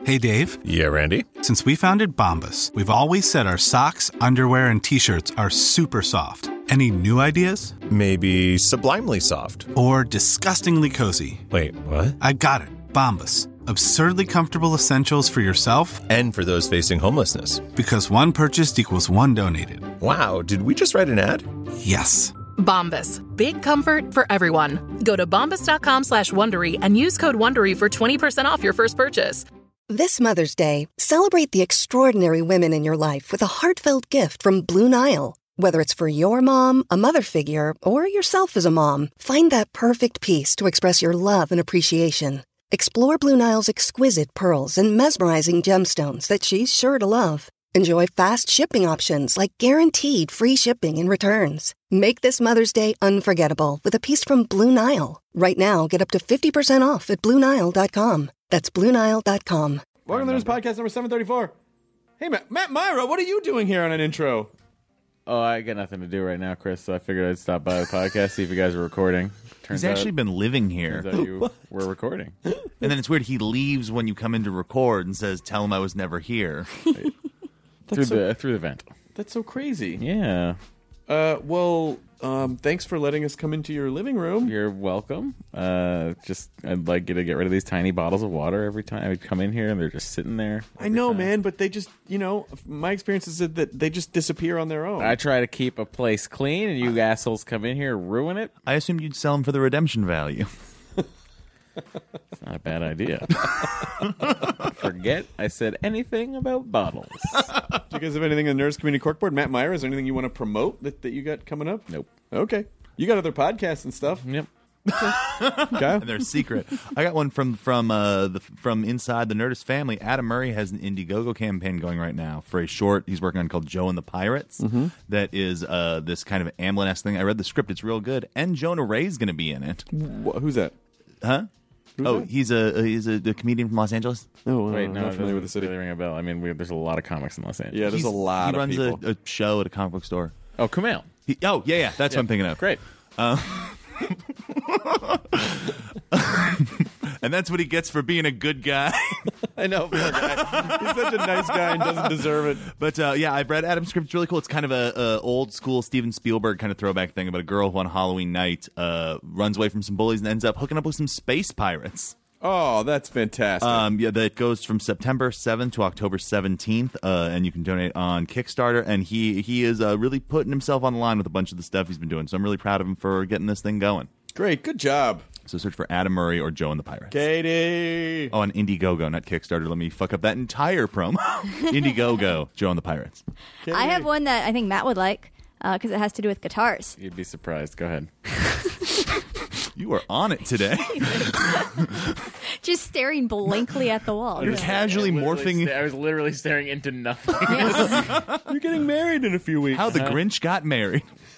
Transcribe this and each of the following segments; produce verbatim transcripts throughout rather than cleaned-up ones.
Hey, Dave. Yeah, Randy? Since we founded Bombas, we've always said our socks, underwear, and T-shirts are super soft. Any new ideas? Maybe sublimely soft. Or disgustingly cozy. Wait, what? I got it. Bombas. Absurdly comfortable essentials for yourself and for those facing homelessness. Because one purchased equals one donated. Wow, did we just write an ad? Yes. Bombas. Big comfort for everyone. Go to bombas.com slash Wondery and use code Wondery for twenty percent off your first purchase. This Mother's Day, celebrate the extraordinary women in your life with a heartfelt gift from Blue Nile. Whether it's for your mom, a mother figure, or yourself as a mom, find that perfect piece to express your love and appreciation. Explore Blue Nile's exquisite pearls and mesmerizing gemstones that she's sure to love. Enjoy fast shipping options like guaranteed free shipping and returns. Make this Mother's Day unforgettable with a piece from Blue Nile. Right now, get up to fifty percent off at Blue Nile dot com. That's Blue Nile dot com. Welcome to this podcast number seven thirty-four. Hey, Matt, Matt Myra, what are you doing here on an intro? Oh, I got nothing to do right now, Chris, so I figured I'd stop by the podcast, see if you guys are recording. Turns He's actually out, been living here. Turns out you were recording. And then it's weird, he leaves when you come in to record and says, tell him I was never here. through so, the through the vent. That's so crazy. Yeah. Uh, well, um, thanks for letting us come into your living room. You're welcome. Uh, just I'd like you to get rid of these tiny bottles of water every time I would come in here, and they're just sitting there. I know, time. man, but they just, you know, my experience is that they just disappear on their own. I try to keep a place clean, and you assholes come in here and ruin it. I assumed you'd sell them for the redemption value. It's not a bad idea. Forget I said anything about bottles. Do you guys have anything in the Nerds Community Corkboard? Matt Meyer, is there anything you want to promote that, that you got coming up? Nope. Okay. You got other podcasts and stuff. Yep. Okay. And they're secret. I got one from from uh, the from inside the Nerdist family. Adam Murray has an Indiegogo campaign going right now for a short he's working on called Joe and the Pirates. Mm-hmm. That is uh, this kind of Amblin-esque thing. I read the script; it's real good. And Jonah Ray's going to be in it. Wh- who's that? Huh? Who's oh, that? he's a he's a, a comedian from Los Angeles. Oh, Wait, I'm no, not it familiar with the doesn't city. really ring a bell. I mean, we, there's a lot of comics in Los Angeles. Yeah, there's He's- a lot he of runs people. a, a show at a comic book store. Oh, Kumail. He, oh, yeah, yeah, that's Yeah. what I'm thinking of. Great. And that's what he gets for being a good guy. I know. Poor guy. He's such a nice guy and doesn't deserve it. But uh, yeah, I've read Adam's script. It's really cool. It's kind of a, a old school Steven Spielberg kind of throwback thing about a girl who on Halloween night uh, runs away from some bullies and ends up hooking up with some space pirates. Oh, that's fantastic. Um, yeah, that goes from September seventh to October seventeenth, uh, and you can donate on Kickstarter. And he he is uh, really putting himself on the line with a bunch of the stuff he's been doing. So I'm really proud of him for getting this thing going. Great. Good job. So search for Adam Murray or Joe and the Pirates. Katie. Oh, on Indiegogo, not Kickstarter. Let me fuck up that entire promo. Indiegogo, Joe and the Pirates. Katie. I have one that I think Matt would like because uh, it has to do with guitars. You'd be surprised. Go ahead. You are on it today. Just staring blankly at the wall. You're casually morphing. I was literally staring into nothing. Yes. You're getting married in a few weeks. How the Grinch got married.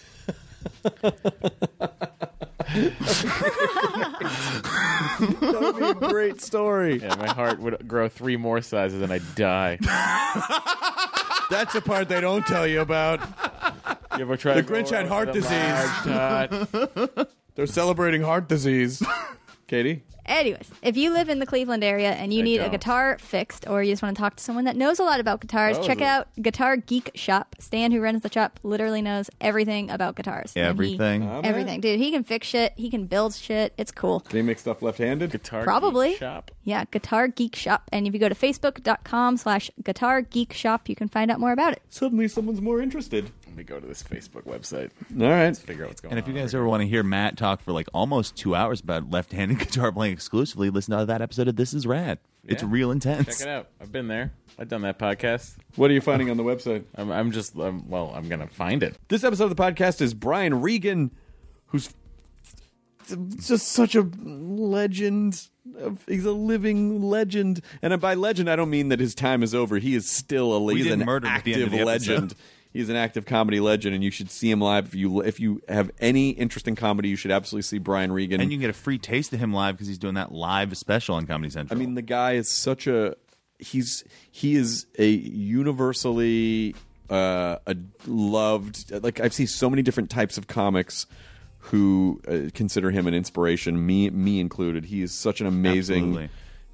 That would be a great story. Yeah, my heart would grow three more sizes and I'd die. That's the part they don't tell you about. You ever tried The Grinch had heart disease. disease. They're celebrating heart disease. Katie? Anyways, if you live in the Cleveland area and you I need don't. a guitar fixed or you just want to talk to someone that knows a lot about guitars, Oh, check is it? out Guitar Geek Shop. Stan, who runs the shop, literally knows everything about guitars. And he- Everything. Oh, man. everything. Dude, he can fix shit. He can build shit. It's cool. Can you make stuff left-handed? Guitar Probably. Geek Shop. Yeah, Guitar Geek Shop. And if you go to facebook.com slash Guitar Geek Shop, you can find out more about it. Suddenly someone's more interested. Let me go to this Facebook website. All right. Figure out what's going And on. if you guys ever want to hear Matt talk for like almost two hours about left-handed guitar playing exclusively, listen to that episode of This Is Rad. It's Yeah. real intense. Check it out. I've been there. I've done that podcast. What are you finding on the website? I'm, I'm just, um, well, I'm going to find it. This episode of the podcast is Brian Regan, who's just such a legend. He's a living legend. And by legend, I don't mean that his time is over. He is still a We he's didn't an murder him at the active end of the legend. episode. He's an active comedy legend, and you should see him live. If you if you have any interest in comedy, you should absolutely see Brian Regan. And you can get a free taste of him live because he's doing that live special on Comedy I Central. mean, the guy is such a he's he is a universally uh, a loved. Like I've seen so many different types of comics who uh, consider him an inspiration, me me included. He is such an amazing. Absolutely.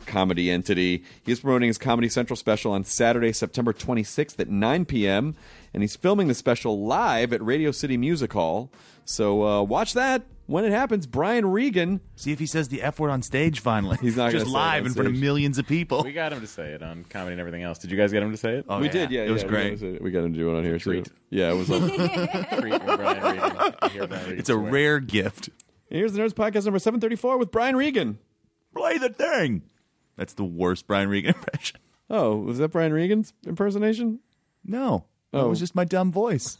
comedy entity. He is promoting his Comedy Central special on Saturday, September twenty-sixth at nine p.m., and he's filming the special live at Radio City Music Hall. So uh, watch that when it happens. Brian Regan. See if he says the F word on stage finally. He's not just gonna say it live on in front of stage. millions of people. We got him to say it on comedy and everything else. Did you guys get him to say it? Oh, we yeah. did, yeah. It was yeah, great. We got, we got him to do it on here, treat. too. Yeah, it was. Like, Treat from Brian Regan. I hear Brian Regan It's a swear. rare gift. here's the Nerds Podcast number seven thirty-four with Brian Regan. Play the thing. That's the worst Brian Regan impression. Oh, was that Brian Regan's impersonation? No. Oh. It was just my dumb voice.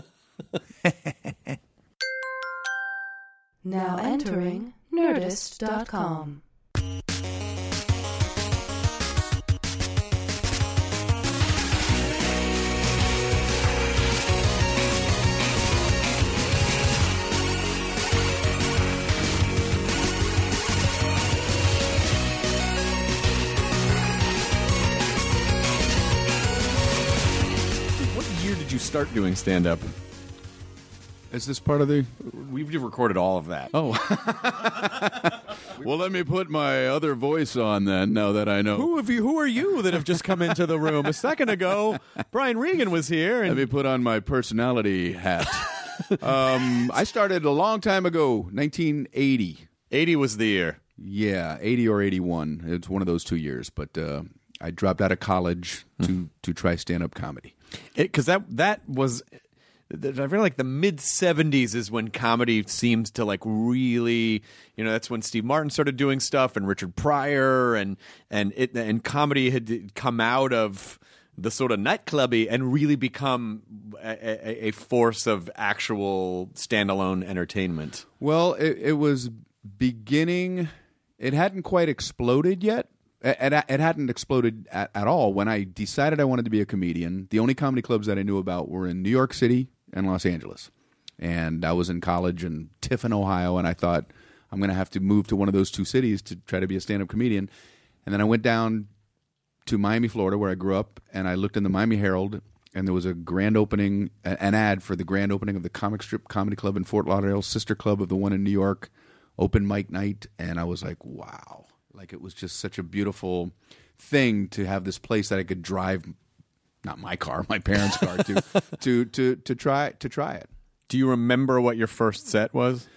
Now entering Nerdist dot com. What year did you start doing stand-up? Is this part of the... We've recorded all of that. Oh. Well, let me put my other voice on then, now that I know. Who have you? Who are you that have just come into the room? A second ago, Brian Regan was here, and Let me put on my personality hat. um, I started a long time ago, nineteen eighty. eighty was the year. Yeah, eighty or eighty-one. It's one of those two years. But uh, I dropped out of college to, to try stand-up comedy. Because that that was, I feel like the mid seventies is when comedy seems to like really, you know, that's when Steve Martin started doing stuff and Richard Pryor and and it and comedy had come out of the sort of nightclubby and really become a, a, a force of actual standalone entertainment. Well, it, it was beginning. It hadn't quite exploded yet. It, it, it hadn't exploded at, at all. When I decided I wanted to be a comedian, the only comedy clubs that I knew about were in New York City and Los Angeles. And I was in college in Tiffin, Ohio, and I thought, I'm going to have to move to one of those two cities to try to be a stand-up comedian. And then I went down to Miami, Florida, where I grew up, and I looked in the Miami Herald, and there was a grand opening, an ad for the grand opening of the Comic Strip Comedy Club in Fort Lauderdale, sister club of the one in New York, open mic night, and I was like, wow. Like, it was just such a beautiful thing to have this place that I could drive, not my car, my parents' car, to, to, to, to, try, to try it. Do you remember what your first set was?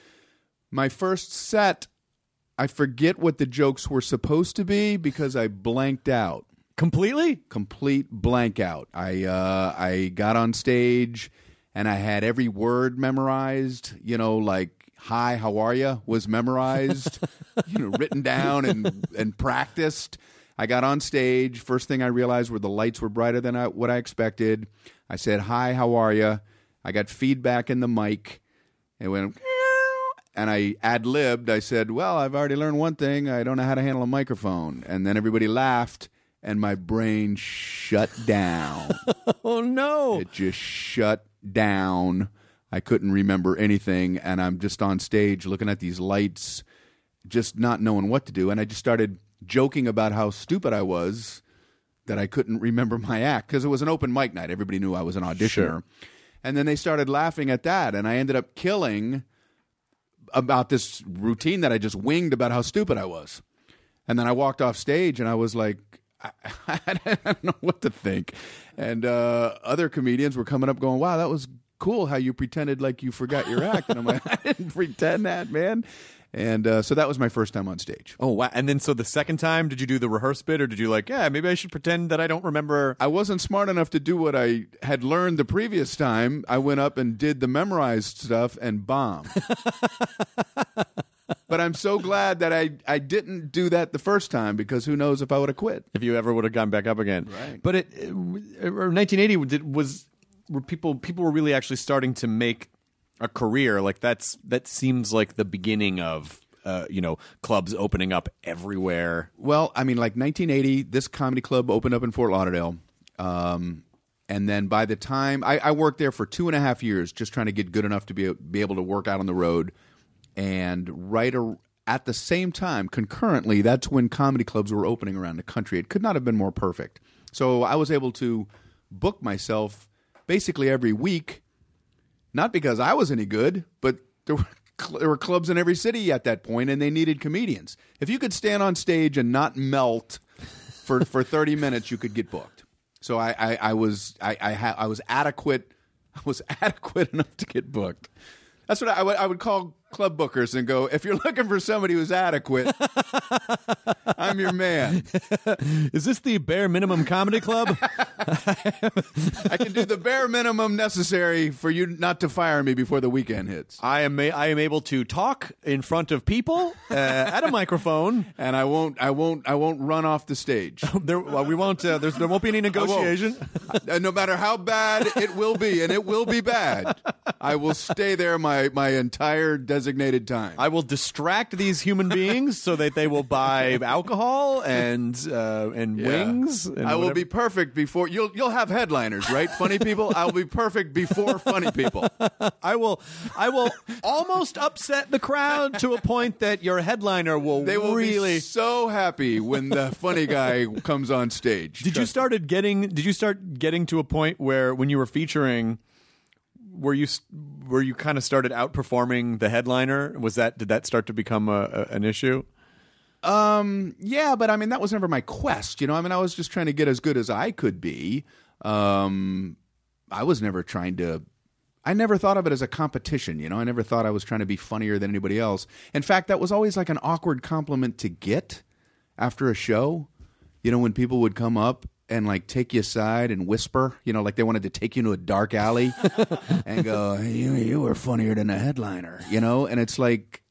My first set, I forget what the jokes were supposed to be because I blanked out. Completely? Complete blank out. I uh, I got on stage and I had every word memorized, you know, like, hi, how are you, was memorized, you know, written down and, and practiced. I got on stage. First thing I realized were the lights were brighter than I, what I expected. I said, hi, how are you? I got feedback in the mic. It went, and I ad-libbed. I said, well, I've already learned one thing. I don't know how to handle a microphone. And then everybody laughed, and my brain shut down. Oh, no. It just shut down. I couldn't remember anything, and I'm just on stage looking at these lights, just not knowing what to do. And I just started joking about how stupid I was that I couldn't remember my act because it was an open mic night. Everybody knew I was an auditioner. Sure. And then they started laughing at that, and I ended up killing about this routine that I just winged about how stupid I was. And then I walked off stage, and I was like, I, I don't know what to think. And uh, other comedians were coming up going, wow, that was cool how you pretended like you forgot your act. And I'm like, I didn't pretend that, man. And uh, so that was my first time on stage. Oh, wow. And then so the second time, did you do the rehearse bit or did you like, yeah, maybe I should pretend that I don't remember? I wasn't smart enough to do what I had learned the previous time. I went up and did the memorized stuff and bombed. But I'm so glad that I, I didn't do that the first time because who knows if I would have quit. If you ever would have gone back up again. Right. But it, it or nineteen eighty did, was were people people were really actually starting to make a career. Like that's that seems like the beginning of uh, you know, clubs opening up everywhere. Well, I mean, like nineteen eighty, this comedy club opened up in Fort Lauderdale. Um, and then by the time I, I worked there for two and a half years, just trying to get good enough to be be able to work out on the road. And right ar- at the same time, concurrently, that's when comedy clubs were opening around the country. It could not have been more perfect. So I was able to book myself basically every week, not because I was any good, but there were cl- there were clubs in every city at that point, and they needed comedians. If you could stand on stage and not melt for for thirty minutes, you could get booked. So I I, I was I I, ha- I was adequate I was adequate enough to get booked. That's what I would I would call club bookers and go, if you're looking for somebody who's adequate, I'm your man. Is this the bare minimum comedy club? I can do the bare minimum necessary for you not to fire me before the weekend hits. I am I am able to talk in front of people uh, at a microphone, and I won't I won't I won't run off the stage. there well, we won't. Uh, there's, there won't be any negotiation. Uh, no matter how bad it will be, and it will be bad, I will stay there my my entire designated time. I will distract these human beings so that they will buy alcohol and uh, and Yeah. wings. And I will whatever. be perfect before you'll you'll have headliners, right? Funny people. I will be perfect before funny people. I will I will almost upset the crowd to a point that your headliner will They will really be so happy when the funny guy comes on stage. Did you started getting did you start getting to a point where when you were featuring where you where you kind of started outperforming the headliner? Was that did that start to become a, a, an issue? Um, yeah, but I mean that was never my quest. You know, I mean I was just trying to get as good as I could be. Um, I was never trying to. I never thought of it as a competition. You know, I never thought I was trying to be funnier than anybody else. In fact, that was always like an awkward compliment to get after a show. You know, when people would come up and like take you aside and whisper, you know, like they wanted to take you to a dark alley and go, you, you were funnier than a headliner, you know? And it's like,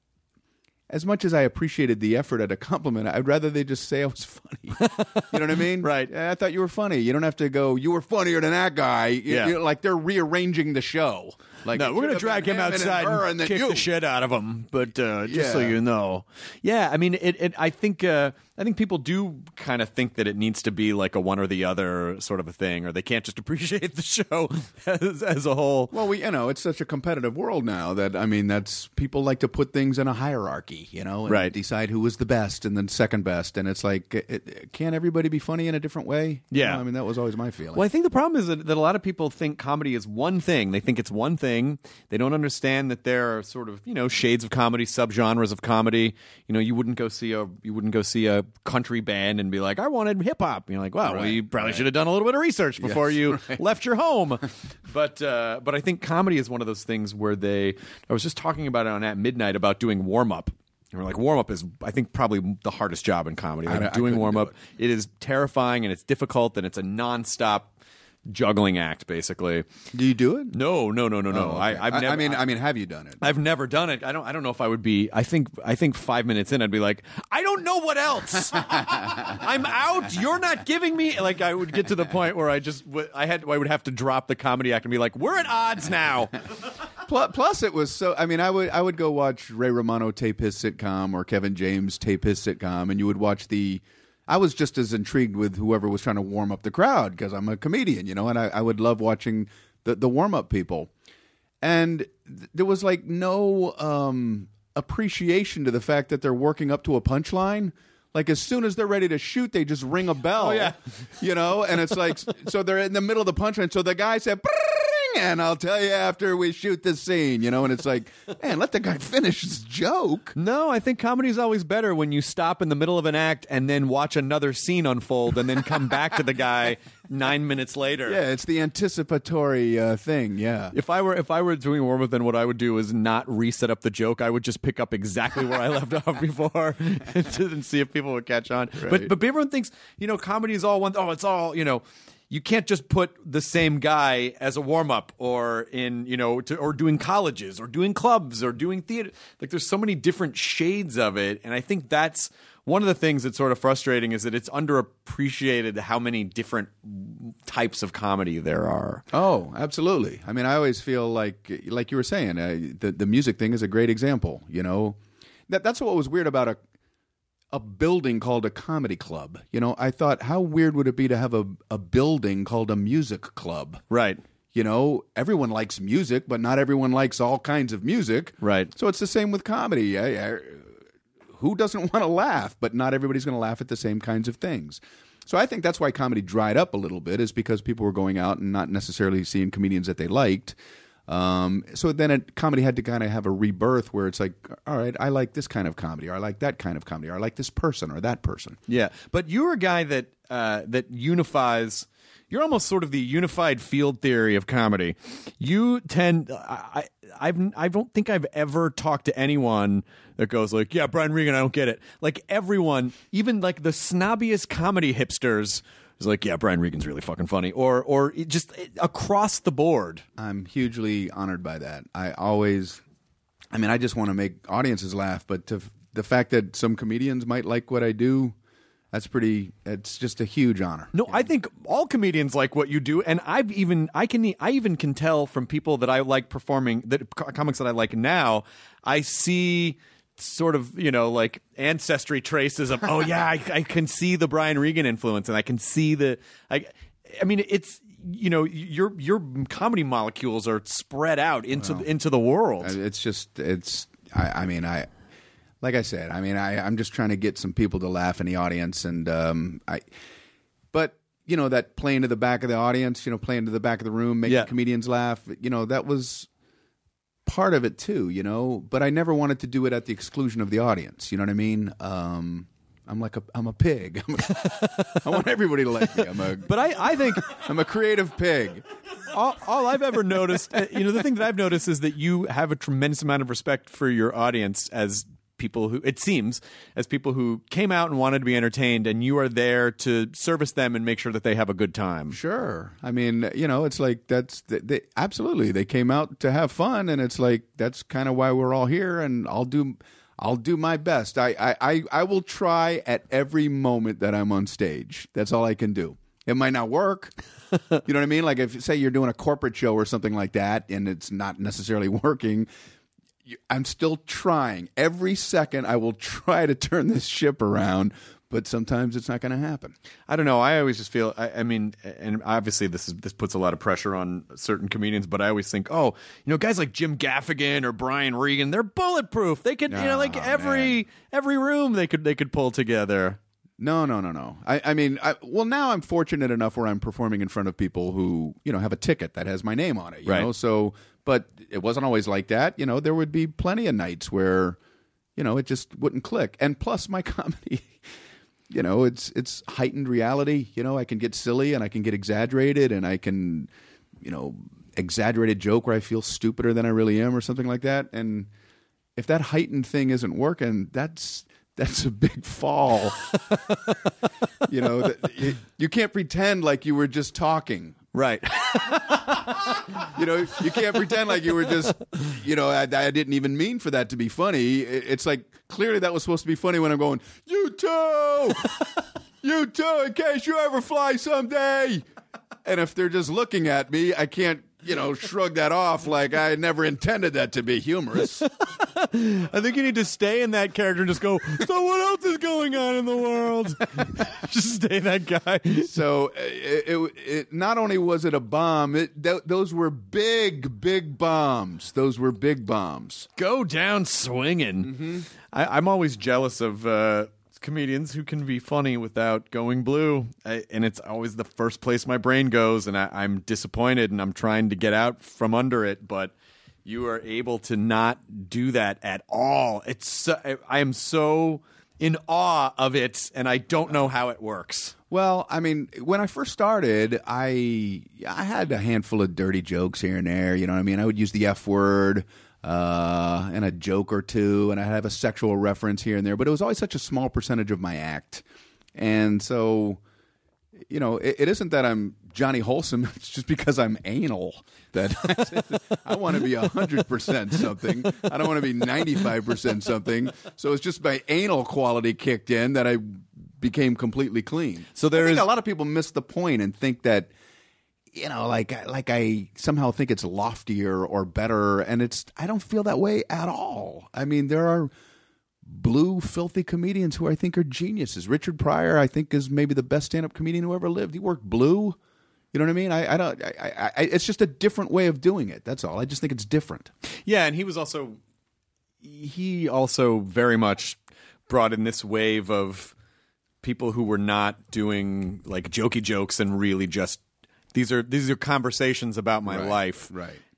as much as I appreciated the effort at a compliment, I'd rather they just say I was funny. You know what I mean? Right. I thought you were funny. You don't have to go, you were funnier than that guy. You- Yeah. you- like they're rearranging the show. Like No, it we're should going to have drag been him and outside her and, and then kick you. the shit out of him. But uh, just so Yeah. you know, yeah, I mean, it. it I think. Uh, I think people do kind of think that it needs to be like a one or the other sort of a thing, or they can't just appreciate the show as, as a whole. Well, we you know it's such a competitive world now that I mean that's people like to put things in a hierarchy, you know, and Right. decide who was the best and then second best, and it's like it, it, can't everybody be funny in a different way? You Yeah. know, I mean that was always my feeling. Well, I think the problem is that, that a lot of people think comedy is one thing. They think it's one thing. They don't understand that there are sort of, you know, shades of comedy, subgenres of comedy. You know, you wouldn't go see a you wouldn't go see a country band and be like, I wanted hip hop. You're like, wow, well, Right, you probably right. should have done a little bit of research before Yes, you right. left your home. But uh, but I think comedy is one of those things where they. I was just talking about it on At Midnight about doing warm up. And we're like, warm up is, I think, probably the hardest job in comedy. I- Like I doing couldn't warm do up, it is terrifying and it's difficult and it's a nonstop juggling act, basically. Do you do it? No, no, no, no, no. Oh, okay. I, I've never. I mean, I mean, have you done it? I've never done it. I don't. I don't know if I would be. I think. I think five minutes in, I'd be like, I don't know what else. I'm out. You're not giving me. Like I would get to the point where I just. w- I had. I would have to drop the comedy act and be like, we're at odds now. Plus, plus, it was so. I mean, I would I would go watch Ray Romano tape his sitcom or Kevin James tape his sitcom, and you would watch the. I was just as intrigued with whoever was trying to warm up the crowd because I'm a comedian, you know, and I, I would love watching the the warm up people, and th- there was like no um, appreciation to the fact that they're working up to a punchline. Like as soon as they're ready to shoot, they just ring a bell. Oh, yeah. You know, and it's like so they're in the middle of the punchline. So the guy said, "Bring," and I'll tell you after we shoot this scene. You know, and it's like, man, let the guy finish his joke. No, I think comedy is always better when you stop in the middle of an act and then watch another scene unfold and then come back to the guy nine minutes later. Yeah, it's the anticipatory uh, thing. Yeah. If I were if I were doing warm up, then what I would do is not reset up the joke. I would just pick up exactly where I left off before and, and see if people would catch on. But Right. but everyone thinks, you know, comedy is all one. Oh, it's all, you know. You can't just put the same guy as a warm up or in, you know, to, or doing colleges or doing clubs or doing theater. Like there's so many different shades of it. And I think that's one of the things that's sort of frustrating is that it's underappreciated how many different types of comedy there are. Oh, absolutely. I mean, I always feel like, like you were saying, uh, the the music thing is a great example. You know, that that's what was weird about a a building called a comedy club. You know, I thought, how weird would it be to have a a building called a music club? Right. You know, everyone likes music, but not everyone likes all kinds of music. Right. So it's the same with comedy. I, I, who doesn't want to laugh? But not everybody's going to laugh at the same kinds of things. So I think that's why comedy dried up a little bit, is because people were going out and not necessarily seeing comedians that they liked. Um, so then it, comedy had to kind of have a rebirth where it's like, all right, I like this kind of comedy, or I like that kind of comedy, or I like this person or that person. Yeah, but you're a guy that uh, that unifies. You're almost sort of the unified field theory of comedy. You tend, I, I've, I don't think I've ever talked to anyone that goes like, "Yeah, Brian Regan, I don't get it." Like everyone, even like the snobbiest comedy hipsters. It's like, yeah, Brian Regan's really fucking funny. Or or it just it, across the board. I'm hugely honored by that. I always, I mean, I just want to make audiences laugh. But to, the fact that some comedians might like what I do, that's pretty, it's just a huge honor. No, I think all comedians like what you do. And I've even, I can, I even can tell from people that I like performing, that comics that I like now, I see sort of, you know, like ancestry traces of, oh yeah, I, I can see the Brian Regan influence, and I can see the, I, I mean, it's, you know, your your comedy molecules are spread out into well, into the world. It's just, it's, I, I mean, I, like I said, I mean, I, I'm just trying to get some people to laugh in the audience, and um, I, but you know, that playing to the back of the audience, you know, playing to the back of the room, making yeah. comedians laugh, you know, that was part of it too, you know, but I never wanted to do it at the exclusion of the audience. You know what I mean? Um, I'm like a, I'm a pig. I'm a, I want everybody to like me. I'm a, but I, I think I'm a creative pig. All, all I've ever noticed, you know, the thing that I've noticed is that you have a tremendous amount of respect for your audience as people who, it seems, as people who came out and wanted to be entertained, and you are there to service them and make sure that they have a good time. Sure. I mean, you know, it's like that's they, they, absolutely they came out to have fun, and it's like that's kind of why we're all here, and I'll do I'll do my best. I, I, I, I will try at every moment that I'm on stage. That's all I can do. It might not work. You know what I mean? Like if say you're doing a corporate show or something like that and it's not necessarily working, I'm still trying. Every second I will try to turn this ship around, but sometimes it's not going to happen. I don't know. I always just feel, I, I mean, and obviously this is this puts a lot of pressure on certain comedians, but I always think, oh, you know, guys like Jim Gaffigan or Brian Regan, they're bulletproof. They could, oh, you know, like every man. every room they could they could pull together. No, no, no, no. I, I mean, I, well, now I'm fortunate enough where I'm performing in front of people who, you know, have a ticket that has my name on it. You right. know, so, but it wasn't always like that. You know, there would be plenty of nights where, you know, it just wouldn't click. And plus, my comedy, you know, it's it's heightened reality. You know, I can get silly and I can get exaggerated, and I can, you know, exaggerate a joke where I feel stupider than I really am or something like that. And if that heightened thing isn't working, that's that's a big fall. You know, that, you, you can't pretend like you were just talking. Right. You know, you can't pretend like you were just, you know, I, I didn't even mean for that to be funny. It, it's like, clearly that was supposed to be funny when I'm going, you too, you too, in case you ever fly someday. And if they're just looking at me, I can't, you know, shrug that off like I never intended that to be humorous. I think you need to stay in that character and just go, so what else is going on in the world? Just stay that guy. So it, it, it not only was it a bomb, it, th- those were big, big bombs. Those were big bombs. Go down swinging. Mm-hmm. I, I'm always jealous of uh, comedians who can be funny without going blue. I, and it's always the first place my brain goes, and I, I'm disappointed, and I'm trying to get out from under it, but you are able to not do that at all. It's so, I, I am so in awe of it, and I don't know how it works. Well, I mean, when I first started, I I had a handful of dirty jokes here and there. You know what I mean? I would use the F word uh, and a joke or two, and I have a sexual reference here and there. But it was always such a small percentage of my act, and so, you know, it, it isn't that I'm Johnny Wholesome. It's just because I'm anal that I, I want to be one hundred percent something. I don't want to be ninety-five percent something. So it's just my anal quality kicked in that I became completely clean. So there I think is a lot of people miss the point and think that, you know, like like I somehow think it's loftier or better, and it's I don't feel that way at all. I mean, there are blue, filthy comedians who I think are geniuses. Richard Pryor, I think, is maybe the best stand-up comedian who ever lived. He worked blue. You know what I mean? I, I don't. I, I, it's just a different way of doing it. That's all. I just think it's different. Yeah, and he was also he also very much brought in this wave of people who were not doing like jokey jokes and really just these are these are conversations about my Right, life. right.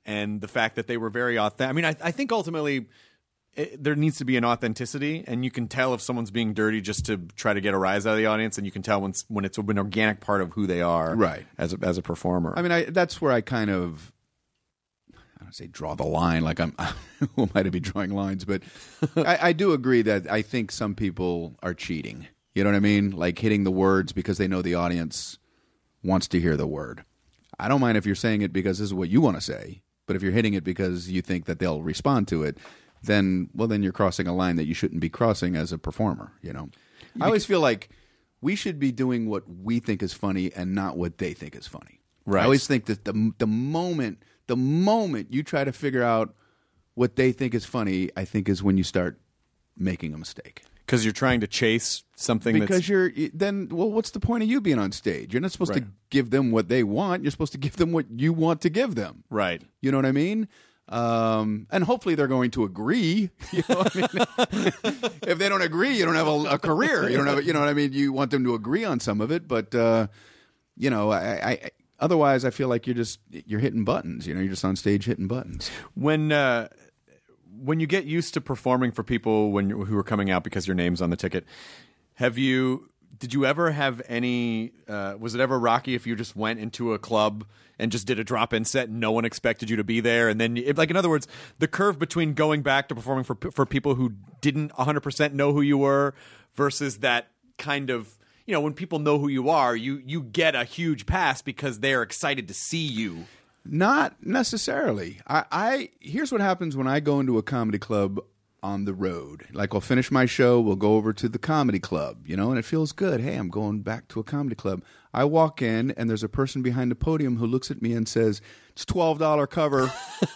and the fact that they were very authentic. I mean, I, I think ultimately it, there needs to be an authenticity, and you can tell if someone's being dirty just to try to get a rise out of the audience, and you can tell when when it's an organic part of who they are, right, as a, as a performer. I mean, I, that's where I kind of. I don't say draw the line like I'm who might I be drawing lines, but I, I do agree that I think some people are cheating. You know what I mean? Like hitting the words because they know the audience wants to hear the word. I don't mind if you're saying it because this is what you want to say, but if you're hitting it because you think that they'll respond to it, then well then you're crossing a line that you shouldn't be crossing as a performer, you know. I always feel like we should be doing what we think is funny and not what they think is funny. Right. I always think that the the moment The moment you try to figure out what they think is funny, I think is when you start making a mistake. Because you're trying to chase something Because that's... you're then, well, what's the point of you being on stage? You're not supposed Right. to give them what they want. You're supposed to give them what you want to give them. Right. You know what I mean? Um, and hopefully they're going to agree. You know what I mean? If they don't agree, you don't have a, a career. You don't have, a, you know what I mean? You want them to agree on some of it, but uh, you know, I. I Otherwise, I feel like you're just you're hitting buttons. You know, you're just on stage hitting buttons. When uh, when you get used to performing for people when who are coming out because your name's on the ticket, have you? Did you ever have any? Uh, was it ever rocky if you just went into a club and just did a drop-in set and no one expected you to be there, and then, if, like, in other words, the curve between going back to performing for for people who didn't one hundred percent know who you were versus that kind of. You know, when people know who you are, you you get a huge pass because they're excited to see you. Not necessarily. I, I here's what happens when I go into a comedy club on the road. Like, I'll finish my show, we'll go over to the comedy club, you know, and it feels good. Hey, I'm going back to a comedy club. I walk in, and there's a person behind the podium who looks at me and says, "It's twelve dollars cover."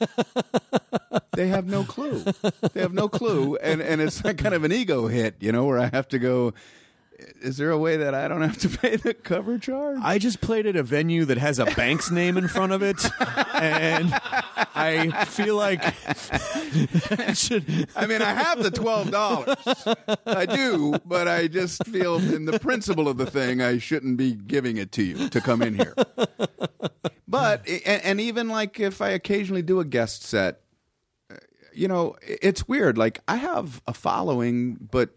They have no clue. They have no clue, and and it's like kind of an ego hit, you know, where I have to go. Is there a way that I don't have to pay the cover charge? I just played at a venue that has a bank's name in front of it, and I feel like I should. I mean, I have the twelve dollars. I do, but I just feel in the principle of the thing, I shouldn't be giving it to you to come in here. But, and, and even like if I occasionally do a guest set, you know, it's weird. Like, I have a following, but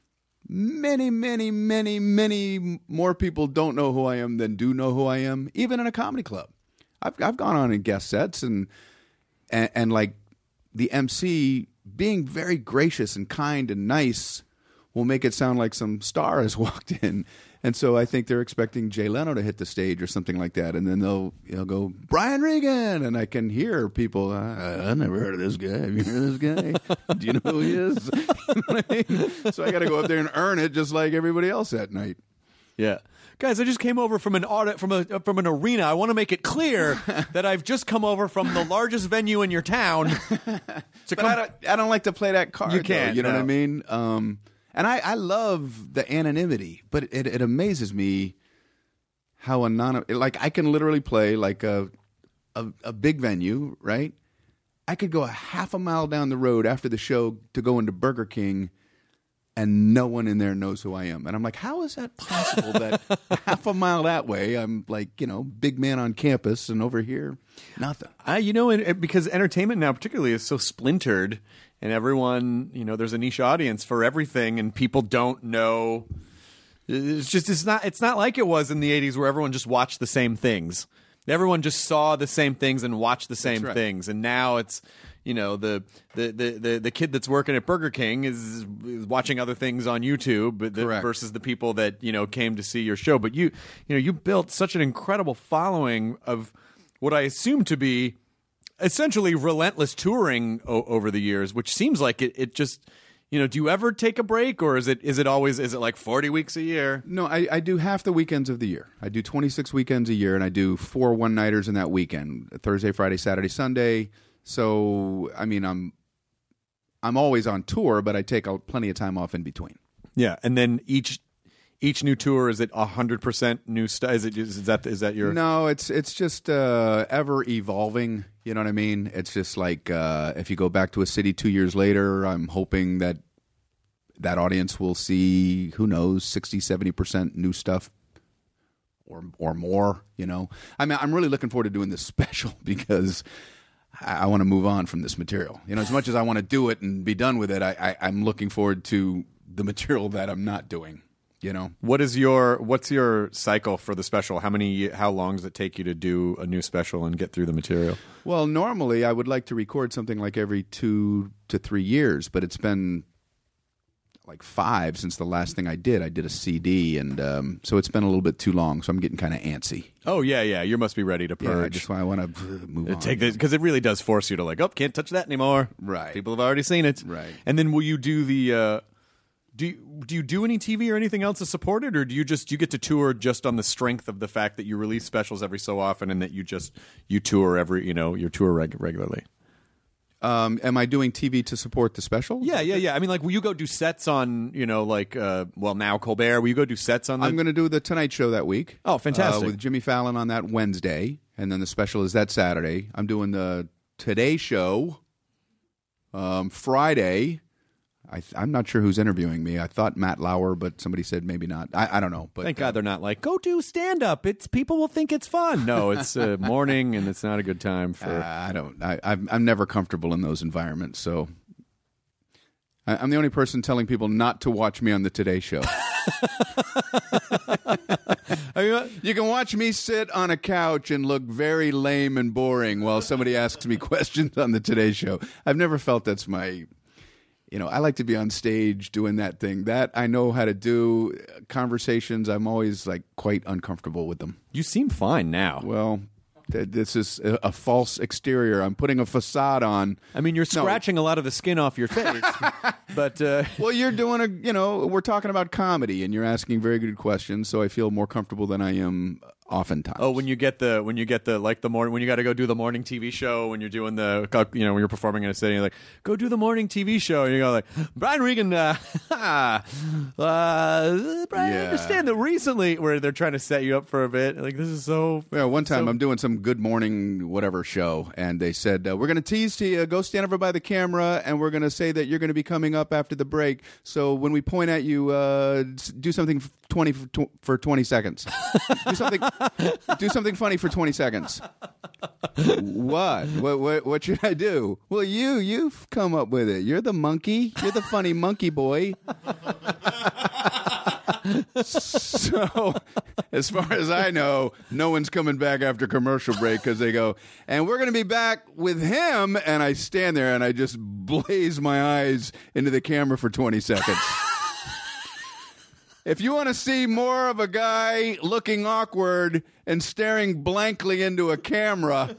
many, many, many, many more people don't know who I am than do know who I am, even in a comedy club. I've I've gone on in guest sets and and, and like the M C being very gracious and kind and nice will make it sound like some star has walked in. And so I think they're expecting Jay Leno to hit the stage or something like that. And then they'll they'll go, "Brian Regan." And I can hear people, I, I never heard of this guy. Have you heard of this guy? Do you know who he is? You know what I mean? So I got to go up there and earn it just like everybody else that night. Yeah. Guys, I just came over from an audit from a from an arena. I want to make it clear that I've just come over from the largest venue in your town. To but come- I, don't, I don't like to play that card. You though, can't, you know no. what I mean? Um, and I, I love the anonymity, but it, it amazes me how anonymous. Like, I can literally play like a, a a big venue, right? I could go a half a mile down the road after the show to go into Burger King, and no one in there knows who I am. And I'm like, how is that possible that half a mile that way, I'm like, you know, big man on campus, and over here, nothing. I, you know, and, and because entertainment now particularly is so splintered, and everyone, you know, there's a niche audience for everything, and people don't know. It's just it's not it's not like it was in the eighties where everyone just watched the same things. Everyone just saw the same things and watched the same right. things, and now it's. You know, the, the, the, the, the kid that's working at Burger King is, is watching other things on YouTube but the, versus the people that, you know, came to see your show. But you, you know, you built such an incredible following of what I assume to be essentially relentless touring o- over the years, which seems like it, it just, you know, do you ever take a break, or is it is it always, is it like forty weeks a year? No, I, I do half the weekends of the year. I do twenty-six weekends a year, and I do four one-nighters in that weekend, Thursday, Friday, Saturday, Sunday. So, I mean, I'm I'm always on tour, but I take a, plenty of time off in between. Yeah, and then each each new tour, is it one hundred percent new stuff? Is it is that is that your No, it's it's just uh, ever evolving, you know what I mean? It's just like uh, if you go back to a city two years later, I'm hoping that that audience will see, who knows, sixty, seventy percent new stuff or or more, you know. I mean, I'm really looking forward to doing this special because I, I want to move on from this material. You know, as much as I want to do it and be done with it, I, I, I'm looking forward to the material that I'm not doing. You know, what is your what's your cycle for the special? How many? How long does it take you to do a new special and get through the material? Well, normally I would like to record something like every two to three years, but it's been like five since the last thing I did. I did a C D, and um, so it's been a little bit too long. So I'm getting kind of antsy. Oh yeah, yeah. You must be ready to purge. Yeah, just why I want to move on. Take this because it really does force you to like, oh, can't touch that anymore. Right. People have already seen it. Right. And then will you do the? Uh, do you, do you do any T V or anything else to support it, or do you just you get to tour just on the strength of the fact that you release specials every so often and that you just you tour every you know you tour reg- regularly? Um, am I doing T V to support the special? Yeah, yeah, yeah. I mean, like, will you go do sets on, you know, like, uh, well, now Colbert? Will you go do sets on the... I'm going to do the Tonight Show that week. Oh, fantastic. Uh, with Jimmy Fallon on that Wednesday, and then the special is that Saturday. I'm doing the Today Show um, Friday. I th- I'm not sure who's interviewing me. I thought Matt Lauer, but somebody said maybe not. I, I don't know. But Thank uh, God they're not like, go do stand-up. It's people will think it's fun. No, it's uh, morning, and it's not a good time for... Uh, I don't. I, I'm, I'm never comfortable in those environments, so... I, I'm the only person telling people not to watch me on the Today Show. I mean, you can watch me sit on a couch and look very lame and boring while somebody asks me questions on the Today Show. I've never felt that's my... You know, I like to be on stage doing that thing. That I know how to do. Conversations, I'm always like quite uncomfortable with them. You seem fine now. Well, th- this is a, a false exterior. I'm putting a facade on. I mean, you're scratching no. a lot of the skin off your face. but uh... Well, you're doing a, you know, we're talking about comedy and you're asking very good questions, so I feel more comfortable than I am oftentimes. Oh, when you get the when you get the like the morning when you got to go do the morning T V show when you're doing the you know when you're performing in a city, you're like, go do the morning T V show, and you go like, Brian Regan, uh, uh Brian, yeah. I understand that recently where they're trying to set you up for a bit. Like this is so. Yeah, one time so... I'm doing some Good Morning whatever show, and they said uh, we're going to tease to you, go stand over by the camera, and we're going to say that you're going to be coming up after the break. So when we point at you, uh, do something twenty for, tw- for twenty seconds. do something. Do something funny for twenty seconds. What? what? What? What should I do? Well, you, you've come up with it. You're the monkey. You're the funny monkey boy. So, as far as I know, no one's coming back after commercial break because they go, and we're going to be back with him. And I stand there and I just blaze my eyes into the camera for twenty seconds. If you want to see more of a guy looking awkward and staring blankly into a camera,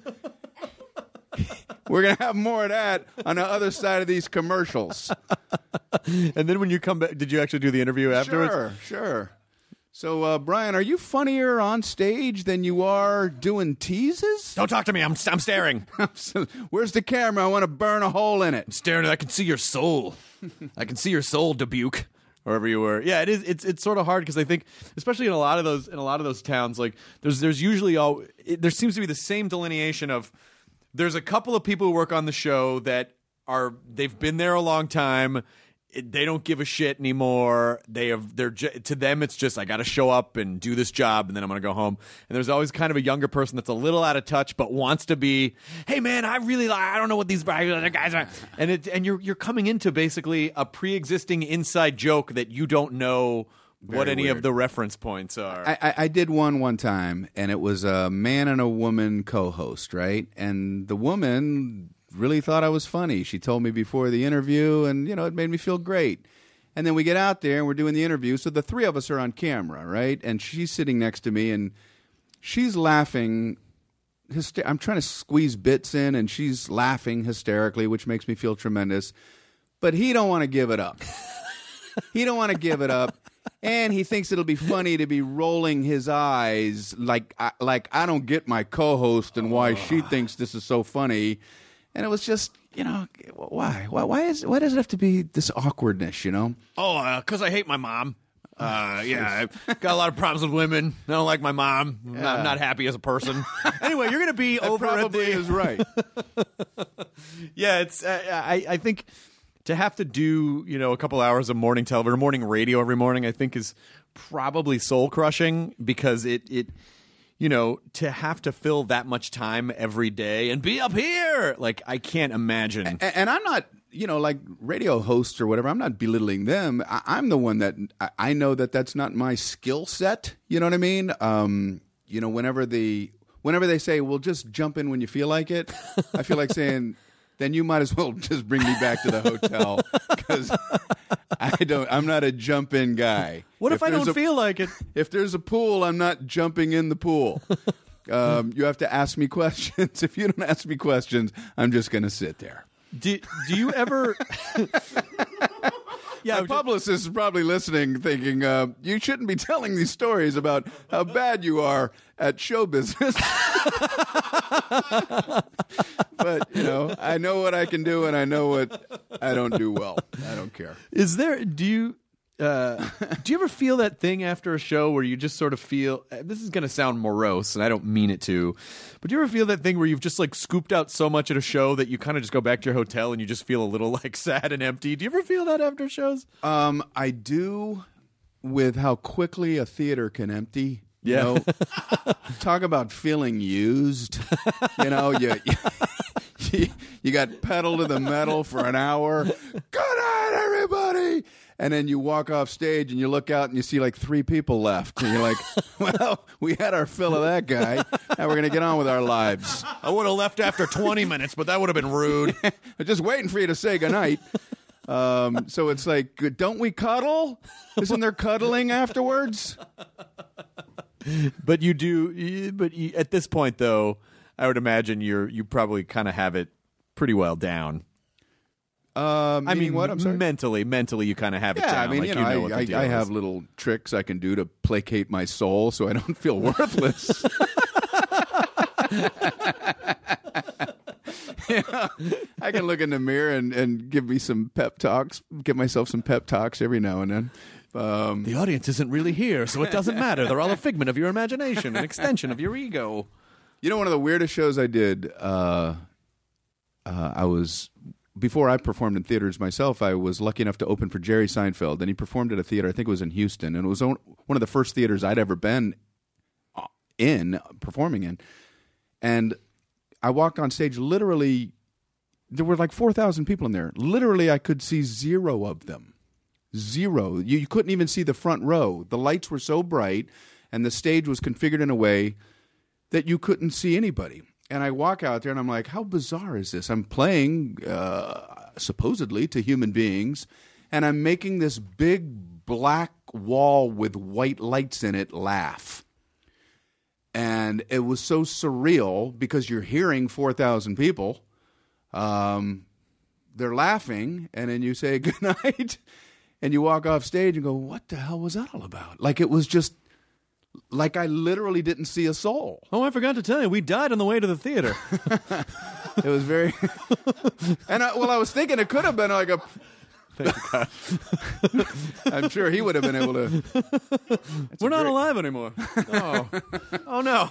we're going to have more of that on the other side of these commercials. And then when you come back, did you actually do the interview afterwards? Sure, sure. So, uh, Brian, are you funnier on stage than you are doing teases? Don't talk to me. I'm I'm staring. Where's the camera? I want to burn a hole in it. I'm staring. I can see your soul. I can see your soul, Dubuque. Wherever you were, yeah, it is. It's it's sort of hard because I think, especially in a lot of those in a lot of those towns, like there's there's usually all it, there seems to be the same delineation of there's a couple of people who work on the show that are they've been there a long time. It, they don't give a shit anymore. They have they're to them it's just I got to show up and do this job and then I'm gonna go home. And there's always kind of a younger person that's a little out of touch but wants to be. Hey man, I really I don't know what these other guys are. And it and you're you're coming into basically a pre-existing inside joke that you don't know Very what any weird. of the reference points are. I, I, I did one one time, and it was a man and a woman co-host, right? And the woman really thought I was funny. She told me before the interview, and, you know, it made me feel great. And then we get out there, and we're doing the interview, so the three of us are on camera, right? And she's sitting next to me, and she's laughing. Hyster- I'm trying to squeeze bits in, and she's laughing hysterically, which makes me feel tremendous. But he don't want to give it up. He don't want to give it up. And he thinks it'll be funny to be rolling his eyes like I, like I don't get my co-host and why she thinks this is so funny. And it was just, you know, why? Why, why, is, why does it have to be this awkwardness, you know? Oh, because uh, I hate my mom. Uh, yeah, I've got a lot of problems with women. I don't like my mom. I'm, Yeah. not, I'm not happy as a person. Anyway, you're going to be That over at the... probably is right. Yeah, it's. Uh, I I think to have to do you know a couple hours of morning television or morning radio every morning, I think is probably soul crushing because it it you know, to have to fill that much time every day and be up here. Like, I can't imagine. And, and I'm not, you know, like radio hosts or whatever, I'm not belittling them. I, I'm the one that I, I know that that's not my skill set. You know what I mean? Um, you know, whenever the whenever they say, well, just jump in when you feel like it, I feel like saying, then you might as well just bring me back to the hotel, because I don't. I'm not a jump in guy. What if, if I don't a, feel like it? If there's a pool, I'm not jumping in the pool. Um, you have to ask me questions. If you don't ask me questions, I'm just going to sit there. Do Do you ever? Yeah, my publicist is probably listening, thinking uh, you shouldn't be telling these stories about how bad you are at show business. But you know, I know what I can do, and I know what I don't do well. I don't care. Is there? Do you? Uh, do you ever feel that thing after a show where you just sort of feel, this is going to sound morose and I don't mean it to, but do you ever feel that thing where you've just like scooped out so much at a show that you kind of just go back to your hotel and you just feel a little like sad and empty? Do you ever feel that after shows? Um, I do, with how quickly a theater can empty. Yeah. You know, talk about feeling used. You know, you, you you got pedal to the metal for an hour. Good night, everybody. And then you walk off stage and you look out and you see like three people left. And you're like, well, we had our fill of that guy. Now we're going to get on with our lives. I would have left after twenty minutes, but that would have been rude. I'm just waiting for you to say goodnight. Um, so it's like, don't we cuddle? Isn't there cuddling afterwards? But you do. But you, at this point, though, I would imagine you're you probably kind of have it pretty well down. Um, I mean, what? I'm sorry. Mentally, mentally, you kind of have it yeah, down. I mean, like, you know, you know I, what the I, deal I is. have little tricks I can do to placate my soul so I don't feel worthless. Yeah, I can look in the mirror and, and give me some pep talks, give myself some pep talks every now and then. Um, the audience isn't really here, so it doesn't matter. They're all a figment of your imagination, an extension of your ego. You know, one of the weirdest shows I did, uh, uh, I was... Before I performed in theaters myself, I was lucky enough to open for Jerry Seinfeld, and he performed at a theater, I think it was in Houston, and it was one of the first theaters I'd ever been in, performing in. And I walked on stage, literally, there were like four thousand people in there. Literally, I could see zero of them. Zero. You, you couldn't even see the front row. The lights were so bright, and the stage was configured in a way that you couldn't see anybody. And I walk out there and I'm like, how bizarre is this? I'm playing uh, supposedly to human beings, and I'm making this big black wall with white lights in it laugh. And it was so surreal because you're hearing four thousand people. Um, they're laughing, and then you say good night, and you walk off stage and go, what the hell was that all about? Like it was just... Like I literally didn't see a soul. Oh, I forgot to tell you, we died on the way to the theater. It was very... and I, well, I was thinking it could have been like a... Thank God. I'm sure he would have been able to... We're not great... alive anymore. Oh, oh no.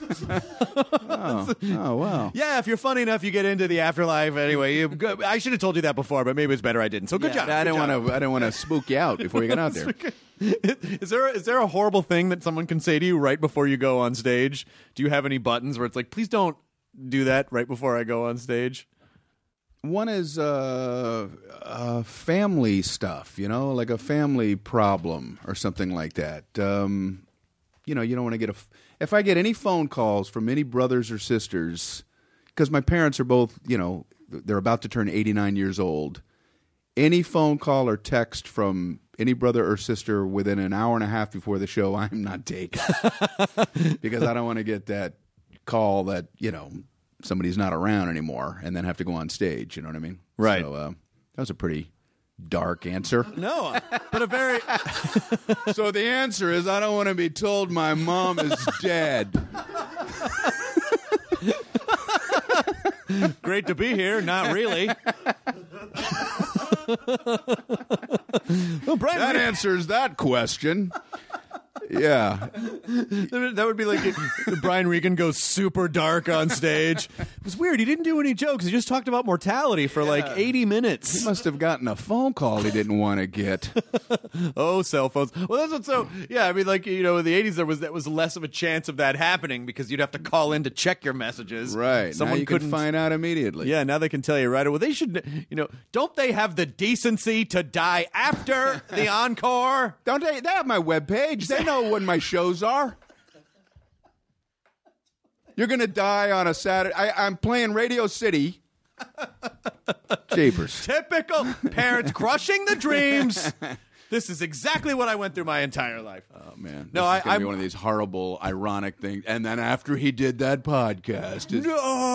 oh. oh, wow. Yeah, if you're funny enough, you get into the afterlife anyway. You, I should have told you that before, but maybe it's better I didn't. So good yeah, job. I good didn't job. want to. I didn't want to spook you out before you got out there. Is there is there a horrible thing that someone can say to you right before you go on stage? Do you have any buttons where it's like, please don't do that right before I go on stage? One is uh, uh, family stuff, you know, like a family problem or something like that. Um, you know, you don't want to get a... F- if I get any phone calls from any brothers or sisters, because my parents are both, you know, they're about to turn eighty-nine years old, any phone call or text from any brother or sister within an hour and a half before the show, I'm not taking. Because I don't want to get that call that, you know... somebody's not around anymore and then have to go on stage. You know what I mean? Right. So uh, that was a pretty dark answer. No, but a very... So the answer is I don't want to be told my mom is dead. Great to be here. Not really. Well, Brian, that answers that question. Yeah. That would be like if Brian Regan goes super dark on stage. It was weird. He didn't do any jokes. He just talked about mortality for like eighty minutes. He must have gotten a phone call he didn't want to get. Oh, cell phones. Well, that's what's so. Yeah, I mean, like, you know, in the eighties, there was that was less of a chance of that happening because you'd have to call in to check your messages. Right. Someone now you couldn't can find out immediately. Yeah, now they can tell you right away. Well, they should, you know, don't they have the decency to die after the encore? Don't they? They have my webpage. They know when my shows are. You're going to die on a Saturday. I, I'm playing Radio City. Jeepers. Typical parents crushing the dreams. This is exactly what I went through my entire life. Oh, man. No, this I, is gonna I'm be one of these horrible, ironic things. And then after he did that podcast. It's...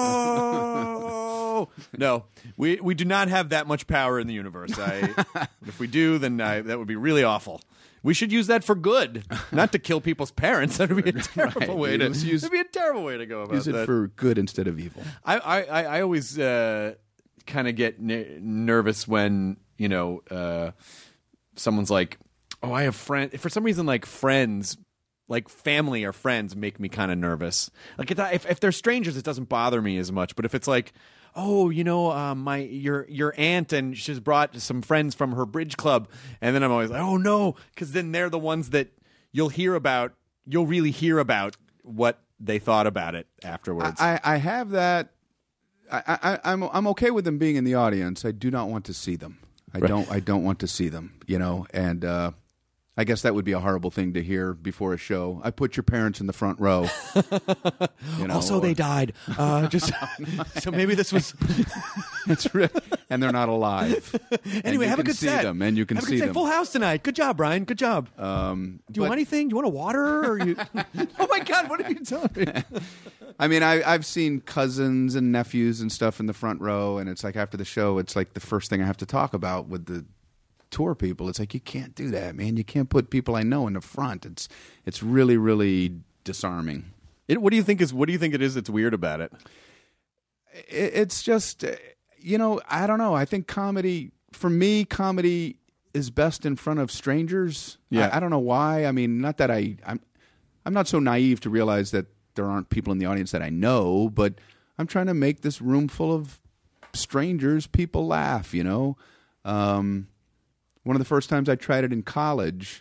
No. No. We we do not have that much power in the universe. I, if we do, then I, that would be really awful. We should use that for good, not to kill people's parents. That would be a terrible Right. way to. Let's use- It'd be a terrible way to go about Use it that. for good instead of evil. I I, I I always uh, kind of get n- nervous when you know uh, someone's like, "Oh, I have friends." For some reason, like friends, like family or friends, make me kind of nervous. Like if, if if they're strangers, it doesn't bother me as much. But if it's like, oh, you know, uh, my your your aunt and she's brought some friends from her bridge club, and then I'm always like, oh no, because then they're the ones that you'll hear about. You'll really hear about what they thought about it afterwards. I, I have that. I, I, I'm I'm okay with them being in the audience. I do not want to see them. I Right. don't. I don't want to see them. You know, and uh, I guess that would be a horrible thing to hear before a show. I put your parents in the front row. You know, also, or- they died. Uh, just so maybe this was. It's re- and they're not alive. Anyway, you have a can good see set. them, and you can have a see good set. them. Full house tonight. Good job, Brian. Good job. Um, Do you but- want anything? Do you want a water? Or you? Oh my God! What are you telling me? I mean, I, I've seen cousins and nephews and stuff in the front row, and it's like after the show, it's like the first thing I have to talk about with the tour people. It's like, you can't do that, man. You can't put people I know in the front. It's it's really, really disarming. It, what do you think is? What do you think it is that's weird about it? It, it's just, uh, you know, I don't know. I think comedy, for me, comedy is best in front of strangers. Yeah. I, I don't know why. I mean, not that I, I'm, I'm not so naive to realize that there aren't people in the audience that I know, but I'm trying to make this room full of strangers. People laugh, you know. Um, one of the first times I tried it in college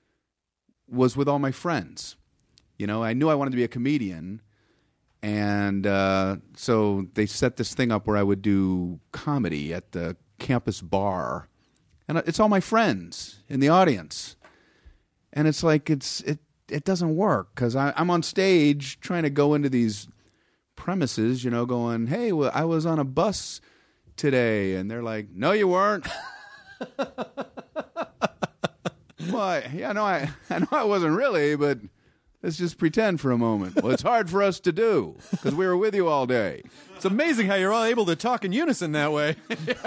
was with all my friends. You know, I knew I wanted to be a comedian, and uh, so they set this thing up where I would do comedy at the campus bar, and it's all my friends in the audience, and it's like it's it it doesn't work because I'm on stage trying to go into these premises, you know, going, hey, well, I was on a bus today, and they're like, no, you weren't. Well, I, yeah, no, I, I know I wasn't really, but let's just pretend for a moment. Well, it's hard for us to do because we were with you all day. It's amazing how you're all able to talk in unison that way.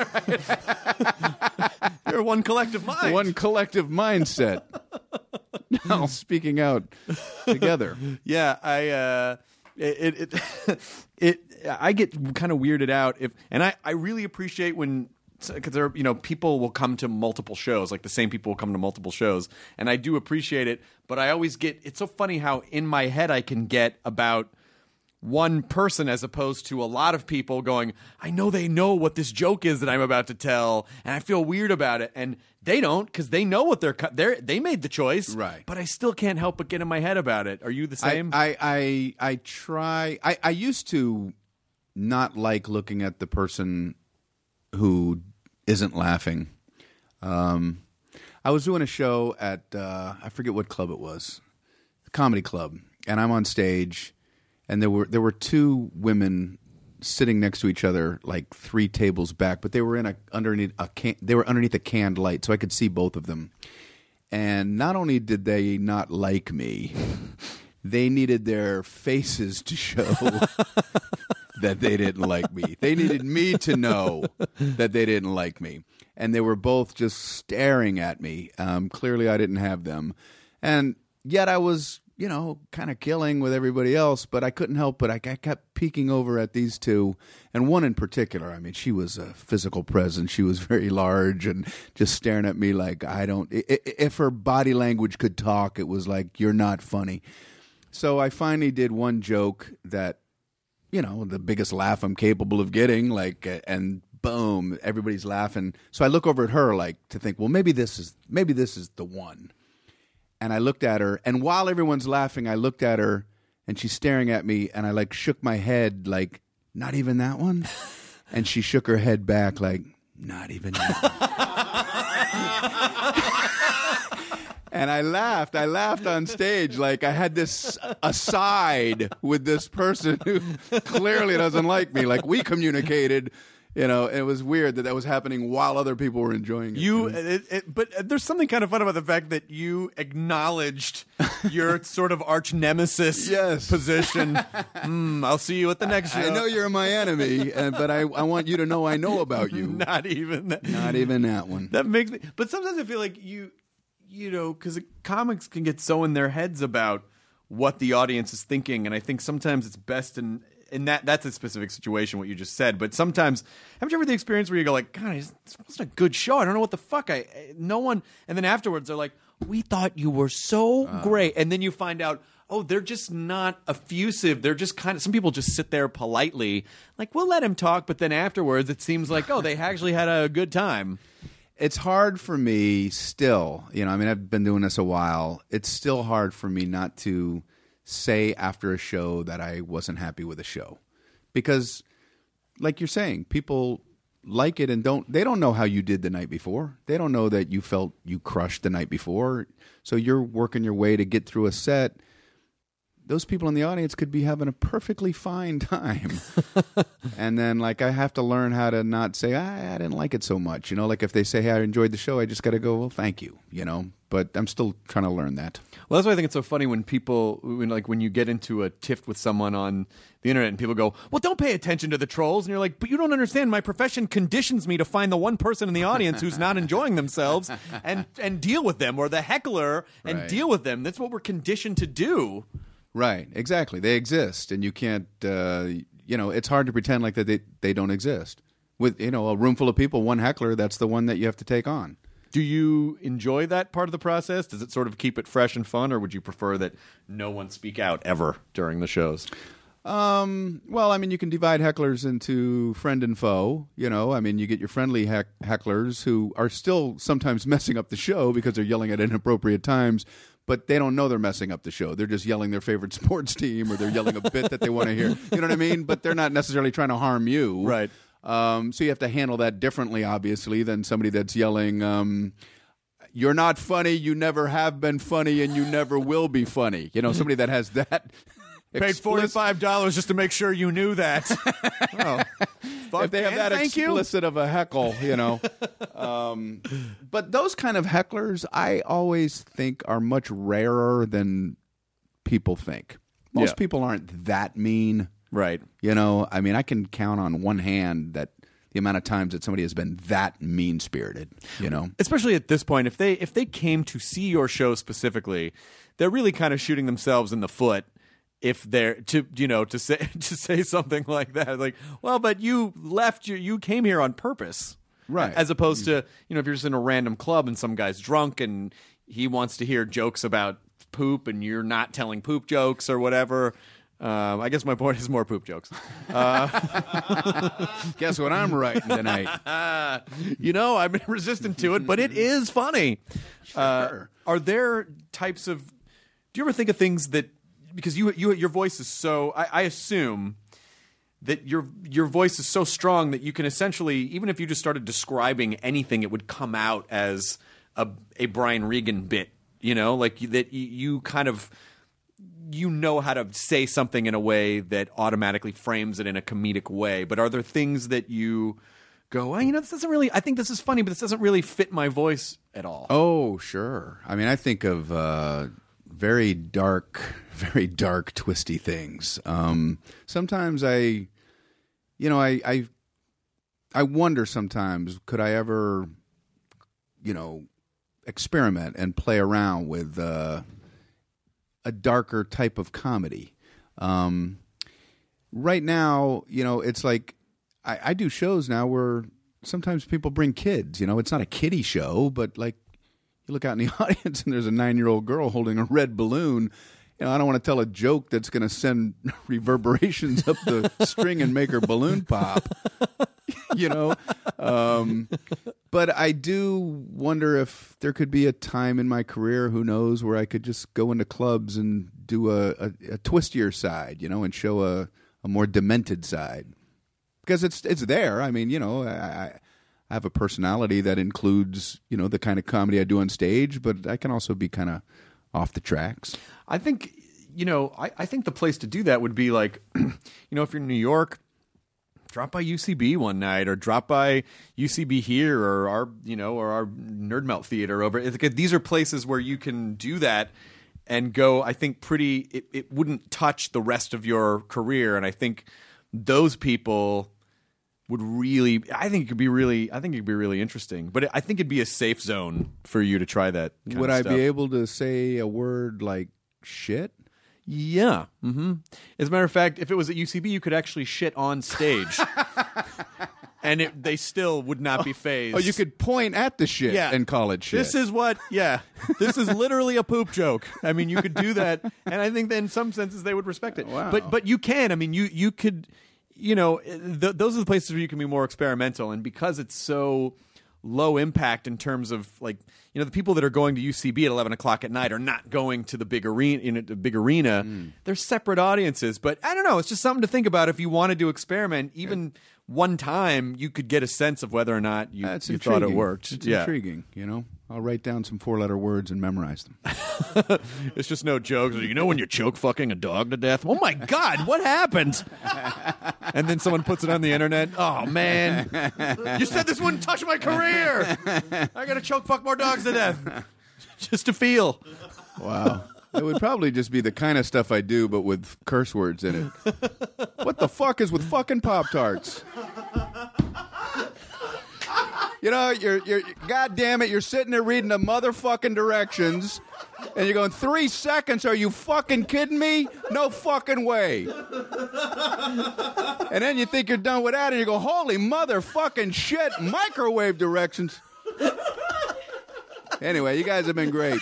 You're one collective mind. One collective mindset. Now speaking out together. Yeah, I uh, it it, it it I get kind of weirded out if, and I I really appreciate when. Because there, you know, people will come to multiple shows. Like the same people will come to multiple shows, and I do appreciate it. But I always get. It's so funny how in my head I can get about one person as opposed to a lot of people going, I know they know what this joke is that I'm about to tell, and I feel weird about it, and they don't because they know what they're they they made the choice, right? But I still can't help but get in my head about it. Are you the same? I I I, I try. I, I used to not like looking at the person who isn't laughing. Um, I was doing a show at, uh, I forget what club it was, a comedy club, and I'm on stage, and there were there were two women sitting next to each other, like three tables back, but they were in a underneath a can, they were underneath a canned light, so I could see both of them. And not only did they not like me, they needed their faces to show that they didn't like me. They needed me to know that they didn't like me. And they were both just staring at me. Um, clearly I didn't have them. And yet I was you know, kind of killing with everybody else, but I couldn't help but I, I kept peeking over at these two, and one in particular. I mean, she was a physical presence. She was very large and just staring at me like, I don't, if her body language could talk, it was like, you're not funny. So I finally did one joke that, you know, the biggest laugh I'm capable of getting, like, and boom, everybody's laughing. So I look over at her like to think, well, maybe this is, maybe this is the one. And I looked at her, and while everyone's laughing, I looked at her, and she's staring at me, and I, like, shook my head, like, not even that one? And she shook her head back, like, not even that one. And I laughed. I laughed on stage, like I had this aside with this person who clearly doesn't like me. Like, we communicated. You know, it was weird that that was happening while other people were enjoying it. You, it, it, but there's something kind of fun about the fact that you acknowledged your sort of arch nemesis yes. position. mm, I'll see you at the next show. I know you're my enemy, uh, but I, I want you to know I know about you. Not even that. Not even that one. That makes me. But sometimes I feel like you, you know, because comics can get so in their heads about what the audience is thinking, and I think sometimes it's best in. And that that's a specific situation, what you just said. But sometimes, haven't you ever had the experience where you go like, God, this wasn't a good show. I don't know what the fuck. I no one. And then afterwards, they're like, we thought you were so uh. great. And then you find out, oh, they're just not effusive. They're just kind of. Some people just sit there politely, like, we'll let him talk. But then afterwards, it seems like, oh, they actually had a good time. It's hard for me still. You know, I mean, I've been doing this a while. It's still hard for me not to say after a show that I wasn't happy with a show, because like you're saying, people like it and don't, they don't know how you did the night before. They don't know that you felt you crushed the night before. So you're working your way to get through a set. Those people in the audience could be having a perfectly fine time. And then like, I have to learn how to not say, I, I didn't like it so much. You know, like if they say, hey, I enjoyed the show, I just got to go, well, thank you, you know, but I'm still trying to learn that. Well, that's why I think it's so funny when people, when, like when you get into a tiff with someone on the internet and people go, well, don't pay attention to the trolls. And you're like, but you don't understand. My profession conditions me to find the one person in the audience who's not enjoying themselves and, and deal with them, or the heckler and Right. deal with them. That's what we're conditioned to do. Right, exactly. They exist, and you can't, uh, you know, it's hard to pretend like that they, they don't exist. With, you know, a room full of people, one heckler, that's the one that you have to take on. Do you enjoy that part of the process? Does it sort of keep it fresh and fun, or would you prefer that no one speak out ever during the shows? Um, well, I mean, you can divide hecklers into friend and foe. You know, I mean, you get your friendly heck- hecklers who are still sometimes messing up the show because they're yelling at inappropriate times, but they don't know they're messing up the show. They're just yelling their favorite sports team, or they're yelling a bit that they want to hear. You know what I mean? But they're not necessarily trying to harm you. Right. Um, so you have to handle that differently, obviously, than somebody that's yelling, um, you're not funny, you never have been funny, and you never will be funny. You know, somebody that has that. Paid forty-five dollars just to make sure you knew that. Oh, fuck, if they have man, that thank explicit you. of a heckle, you know. um, but those kind of hecklers, I always think are much rarer than people think. Most Yeah. people aren't that mean. Right. You know, I mean, I can count on one hand that the amount of times that somebody has been that mean-spirited, you know. Especially at this point, if they if they came to see your show specifically, they're really kind of shooting themselves in the foot. If they're to you know to say to say something like that, like, well, but you left, you you came here on purpose, Right. As opposed to, you know, if you're just in a random club and some guy's drunk and he wants to hear jokes about poop and you're not telling poop jokes or whatever. Um, I guess my point is more poop jokes. Uh, Guess what I'm writing tonight? you know, I'm resistant to it, but it is funny. Sure. Uh, are there types of? Do you ever think of things that? Because you, you, your voice is so. I, I assume that your your voice is so strong that you can essentially, even if you just started describing anything, it would come out as a a Brian Regan bit. You know, like that you, you kind of you know how to say something in a way that automatically frames it in a comedic way. But are there things that you go, well, you know, this doesn't really. I think this is funny, but this doesn't really fit my voice at all. Oh, sure. I mean, I think of uh, very dark, very dark, twisty things. Um, sometimes I, you know, I, I, I wonder sometimes, could I ever, you know, experiment and play around with uh, a darker type of comedy. Um, right now, you know, it's like I, I do shows now where sometimes people bring kids. You know, it's not a kiddie show, but like you look out in the audience and there's a nine-year-old girl holding a red balloon. You know, I don't want to tell a joke that's going to send reverberations up the string and make her balloon pop. You know, um, but I do wonder if there could be a time in my career, who knows, where I could just go into clubs and do a, a, a twistier side, you know, and show a, a more demented side, because it's it's there. I mean, you know, I, I have a personality that includes, you know, the kind of comedy I do on stage, but I can also be kind of off the tracks. I think, you know, I, I think the place to do that would be like, you know, if you're in New York, drop by U C B one night, or drop by U C B here, or our, you know, or our Nerd Melt Theater over. These are places where you can do that and go, I think, pretty, it, it wouldn't touch the rest of your career. And I think those people would really, I think it could be really, I think it could be really interesting. But I think it'd be a safe zone for you to try that kind Would of I stuff. be able to say a word like shit? Yeah. Mm-hmm. As a matter of fact, if it was at U C B, you could actually shit on stage. And it, they still would not be phased. Oh, you could point at the shit Yeah. and call it shit. This is what, yeah. This is literally a poop joke. I mean, you could do that, and I think that in some senses they would respect it. Wow. But but you can. I mean, you you could, you know, th- those are the places where you can be more experimental, and because it's so low impact in terms of, like, you know, the people that are going to U C B at eleven o'clock at night are not going to the big arena. You know, the big arena. Mm. They're separate audiences, but I don't know. It's just something to think about if you wanted to experiment. Even one time, you could get a sense of whether or not you, That's you thought it worked. It's yeah. intriguing, you know. I'll write down some four-letter words and memorize them. It's just no jokes. You know when you're choke fucking a dog to death? Oh my God, what happened? And then someone puts it on the internet. Oh man, you said this wouldn't touch my career. I gotta choke fuck more dogs to death just to feel. Wow. It would probably just be the kind of stuff I do, but with curse words in it. What the fuck is with fucking Pop-Tarts? You know, you're, you're, God damn it, you're sitting there reading the motherfucking directions, and you're going, three seconds, are you fucking kidding me? No fucking way. And then you think you're done with that, and you go, holy motherfucking shit, microwave directions. Anyway, you guys have been great.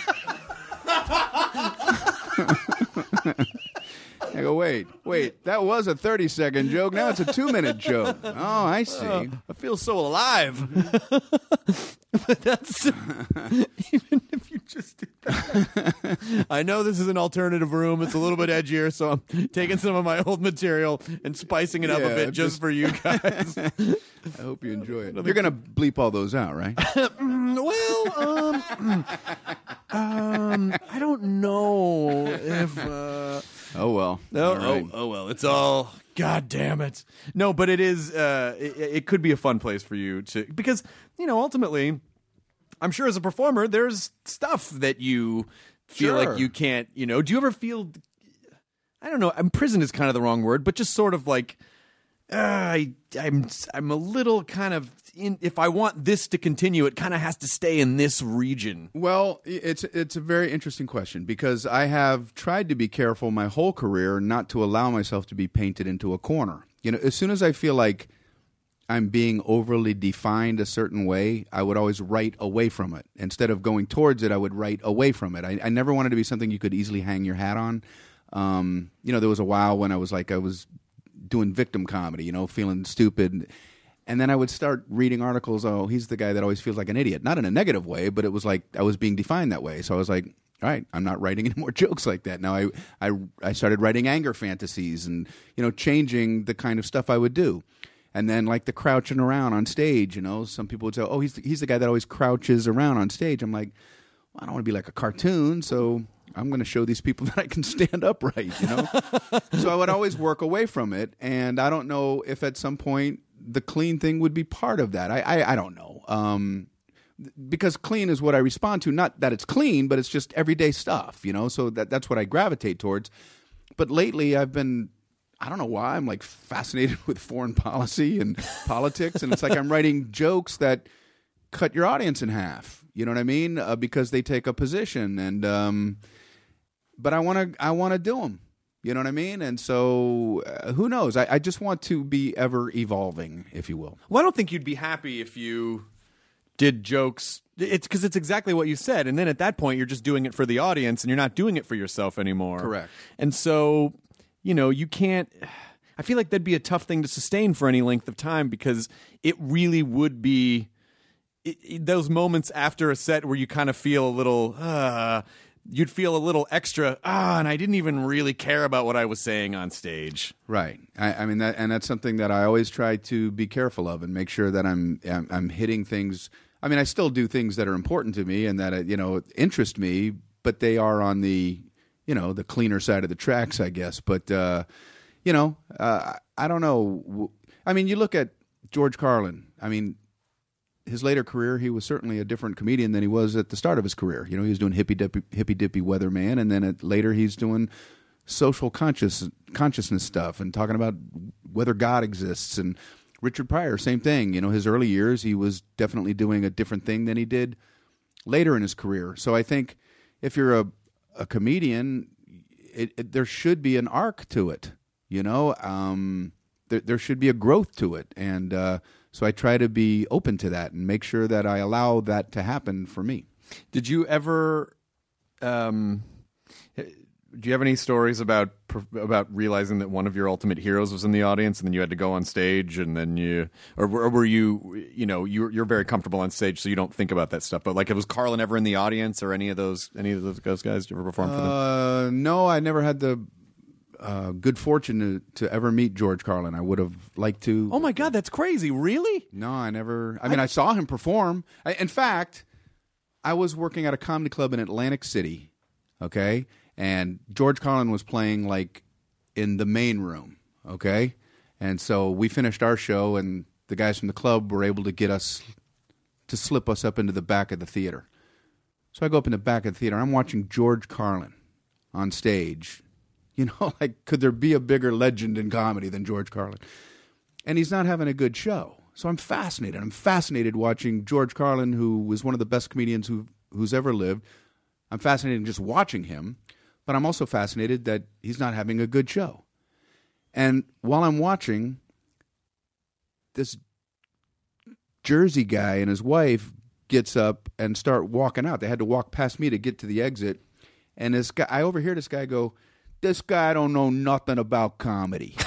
I go, wait, wait, that was a thirty-second joke. Now it's a two-minute joke. Oh, I see. Uh, I feel so alive. But that's even if you just did that. I know this is an alternative room. It's a little bit edgier, so I'm taking some of my old material and spicing it up Yeah, a bit just, just for you guys. I hope you enjoy it. You're going to bleep all those out, right? Well, um, um, I don't know if. Uh, oh well. No, All right. oh, oh well. It's all. God damn it. No, but it is. Uh, it, it could be a fun place for you to, because, you know, ultimately, I'm sure as a performer, there's stuff that you feel Sure. like you can't. You know, do you ever feel? I don't know. Um, prison is kind of the wrong word, but just sort of like. Uh, I, I'm I'm a little kind of in, if I want this to continue, it kind of has to stay in this region. Well, it's it's a very interesting question, because I have tried to be careful my whole career not to allow myself to be painted into a corner. You know, as soon as I feel like I'm being overly defined a certain way, I would always write away from it. Instead of going towards it, I would write away from it. I, I never wanted to be something you could easily hang your hat on. Um, you know, there was a while when I was like, I was doing victim comedy, you know, feeling stupid. And then I would start reading articles, oh, he's the guy that always feels like an idiot. Not in a negative way, but it was like I was being defined that way. So I was like, all right, I'm not writing any more jokes like that. Now I, I, I started writing anger fantasies and, you know, changing the kind of stuff I would do. And then like the crouching around on stage, you know, some people would say, oh, he's the, he's the guy that always crouches around on stage. I'm like, well, I don't want to be like a cartoon, so I'm going to show these people that I can stand upright, you know? So I would always work away from it, and I don't know if at some point the clean thing would be part of that. I I, I don't know. Um, because clean is what I respond to. Not that it's clean, but it's just everyday stuff, you know? So that that's what I gravitate towards. But lately I've been, I don't know why, I'm like fascinated with foreign policy and politics, and it's like I'm writing jokes that cut your audience in half. You know what I mean? Uh, because they take a position, and um, but I want to I want to do them. You know what I mean? And so, uh, who knows? I, I just want to be ever evolving, if you will. Well, I don't think you'd be happy if you did jokes. It's because it's exactly what you said. And then at that point, you're just doing it for the audience and you're not doing it for yourself anymore. Correct. And so, you know, you can't. I feel like that'd be a tough thing to sustain for any length of time because it really would be it, it, those moments after a set where you kind of feel a little. Uh, You'd feel a little extra, ah, and I didn't even really care about what I was saying on stage. Right. I, I mean, that, and that's something that I always try to be careful of and make sure that I'm, I'm I'm hitting things. I mean, I still do things that are important to me and that uh, you know interest me, but they are on the you know the cleaner side of the tracks, I guess. But uh, you know, uh, I don't know. I mean, you look at George Carlin. I mean. His later career, he was certainly a different comedian than he was at the start of his career. You know, he was doing hippy dippy, hippy dippy weatherman, and then at, later he's doing social conscious consciousness stuff and talking about whether God exists. And Richard Pryor, same thing. You know, his early years, he was definitely doing a different thing than he did later in his career. So I think if you're a a comedian, it, it, there should be an arc to it. You know, um, there there should be a growth to it, and. Uh, So I try to be open to that and make sure that I allow that to happen for me. Did you ever? Um, do you have any stories about about realizing that one of your ultimate heroes was in the audience, and then you had to go on stage, and then you, or, or were you, you know, you're you're very comfortable on stage, so you don't think about that stuff. But like, was Carlin ever in the audience, or any of those any of those guys? Did you ever perform for them? Uh, no, I never had the. Uh, good fortune to, to ever meet George Carlin. I would have liked to. Oh my God, that's crazy! Really? No, I never. I mean, I, I saw him perform. I, in fact, I was working at a comedy club in Atlantic City. Okay, and George Carlin was playing like in the main room. Okay, and so we finished our show, and the guys from the club were able to get us to slip us up into the back of the theater. So I go up in the back of the theater. I'm watching George Carlin on stage. You know, like, could there be a bigger legend in comedy than George Carlin? And he's not having a good show. So I'm fascinated. I'm fascinated watching George Carlin, who was one of the best comedians who, who's ever lived. I'm fascinated just watching him. But I'm also fascinated that he's not having a good show. And while I'm watching, this Jersey guy and his wife gets up and start walking out. They had to walk past me to get to the exit. And this guy, I overhear this guy go, "This guy don't know nothing about comedy."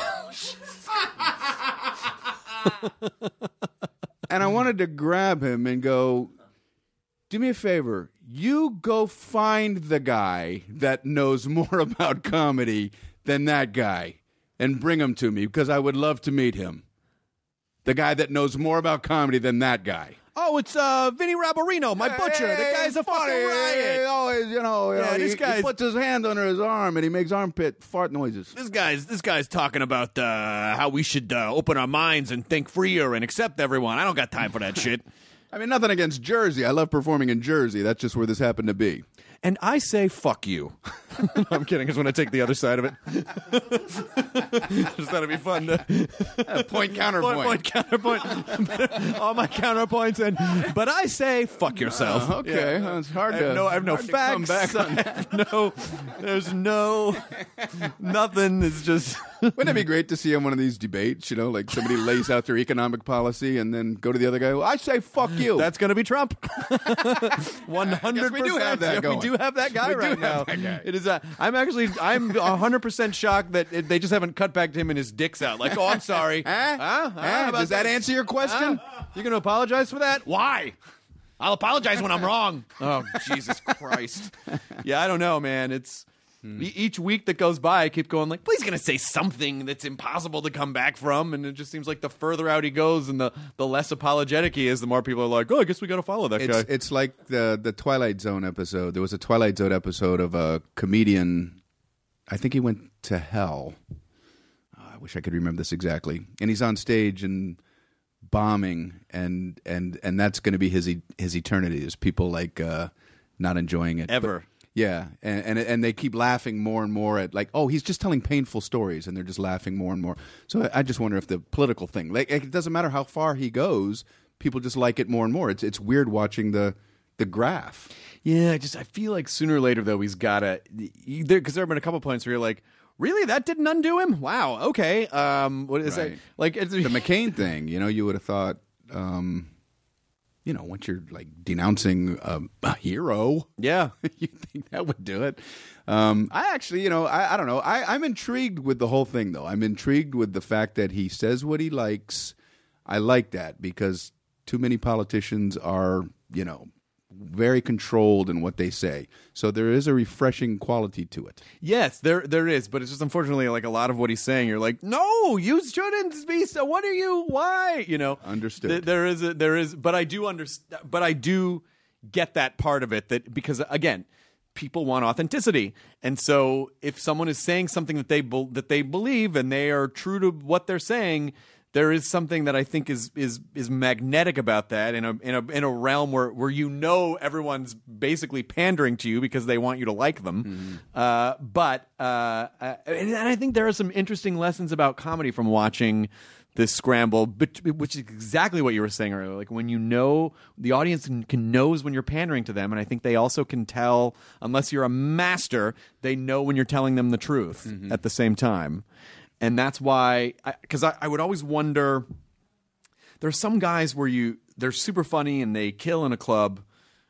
And I wanted to grab him and go, "Do me a favor. You go find the guy that knows more about comedy than that guy and bring him to me because I would love to meet him. The guy that knows more about comedy than that guy." Oh, it's uh, Vinny Rabarino, my butcher. The guy's a funny. fucking riot. He always, you know, Yeah, he, this he guy's- puts his hand under his arm and he makes armpit fart noises. This guy's this guy's talking about uh, how we should uh, open our minds and think freer and accept everyone. I don't got time for that shit. I mean, nothing against Jersey. I love performing in Jersey. That's just where this happened to be. And I say, fuck you. No, I'm kidding. I just want to take the other side of it. Just thought it'd be fun to... Point, counterpoint. Point, point, counterpoint. All my counterpoints. And, but I say, fuck yourself. Uh, okay. Well, it's hard I to have no, I have no hard to come facts. back on I have no, there's no... Nothing. It's just... Wouldn't it be great to see on one of these debates, you know, like somebody lays out their economic policy and then go to the other guy, well, I say fuck you. That's going to be Trump. one hundred percent. we do have that Yeah, going. We do have that guy We do right have now. that guy. It is. Uh, I'm actually. I'm one hundred percent shocked that it, they just haven't cut back to him and his dick's out. Like, oh, I'm sorry. Huh? Huh? Huh? Huh? How about Does that answer your question? Huh? You're going to apologize for that? Why? I'll apologize when I'm wrong. Oh, Jesus Christ. Yeah, I don't know, man. It's e- each week that goes by, I keep going like, well, he's going to say something that's impossible to come back from, and it just seems like the further out he goes and the, the less apologetic he is, the more people are like, oh, I guess we got to follow that It's, guy. it's like the the Twilight Zone episode. There was a Twilight Zone episode of a comedian. I think he went to hell. Oh, I wish I could remember this exactly. And he's on stage and bombing, and and and that's going to be his e- his eternity. Is people like uh, not enjoying it Ever. But- yeah, and, and and they keep laughing more and more at like, oh, he's just telling painful stories, and they're just laughing more and more. So I, I just wonder if the political thing, like, it doesn't matter how far he goes, people just like it more and more. It's it's weird watching the the graph. Yeah, I just I feel like sooner or later though he's got to, because there have been a couple points where you're like, really, that didn't undo him? Wow, okay. Um, what is Right. that? Like it's, The McCain thing, you know, you would have thought, um, you know, once you're like denouncing um, a hero, yeah, you think that would do it. Um, I actually, you know, I, I don't know. I, I'm intrigued with the whole thing, though. I'm intrigued with the fact that he says what he likes. I like that because too many politicians are, you know, very controlled in what they say. So there is a refreshing quality to it. Yes, there there is, but it's just unfortunately like a lot of what he's saying. You're like, no, you shouldn't be. So what are you? Why? You know, Understood. th- there is a, there is, but I do understand. But I do get that part of it that because again, people want authenticity, and so if someone is saying something that they be- that they believe and they are true to what they're saying. There is something that I think is is is magnetic about that in a in a in a realm where, where you know everyone's basically pandering to you because they want you to like them. Mm-hmm. Uh, but uh, uh, and I think there are some interesting lessons about comedy from watching this scramble, but, which is exactly what you were saying earlier. Like when you know the audience can, can knows when you're pandering to them, and I think they also can tell, unless you're a master, they know when you're telling them the truth Mm-hmm. at the same time. And that's why, because I, I, I would always wonder, there are some guys where you they're super funny and they kill in a club,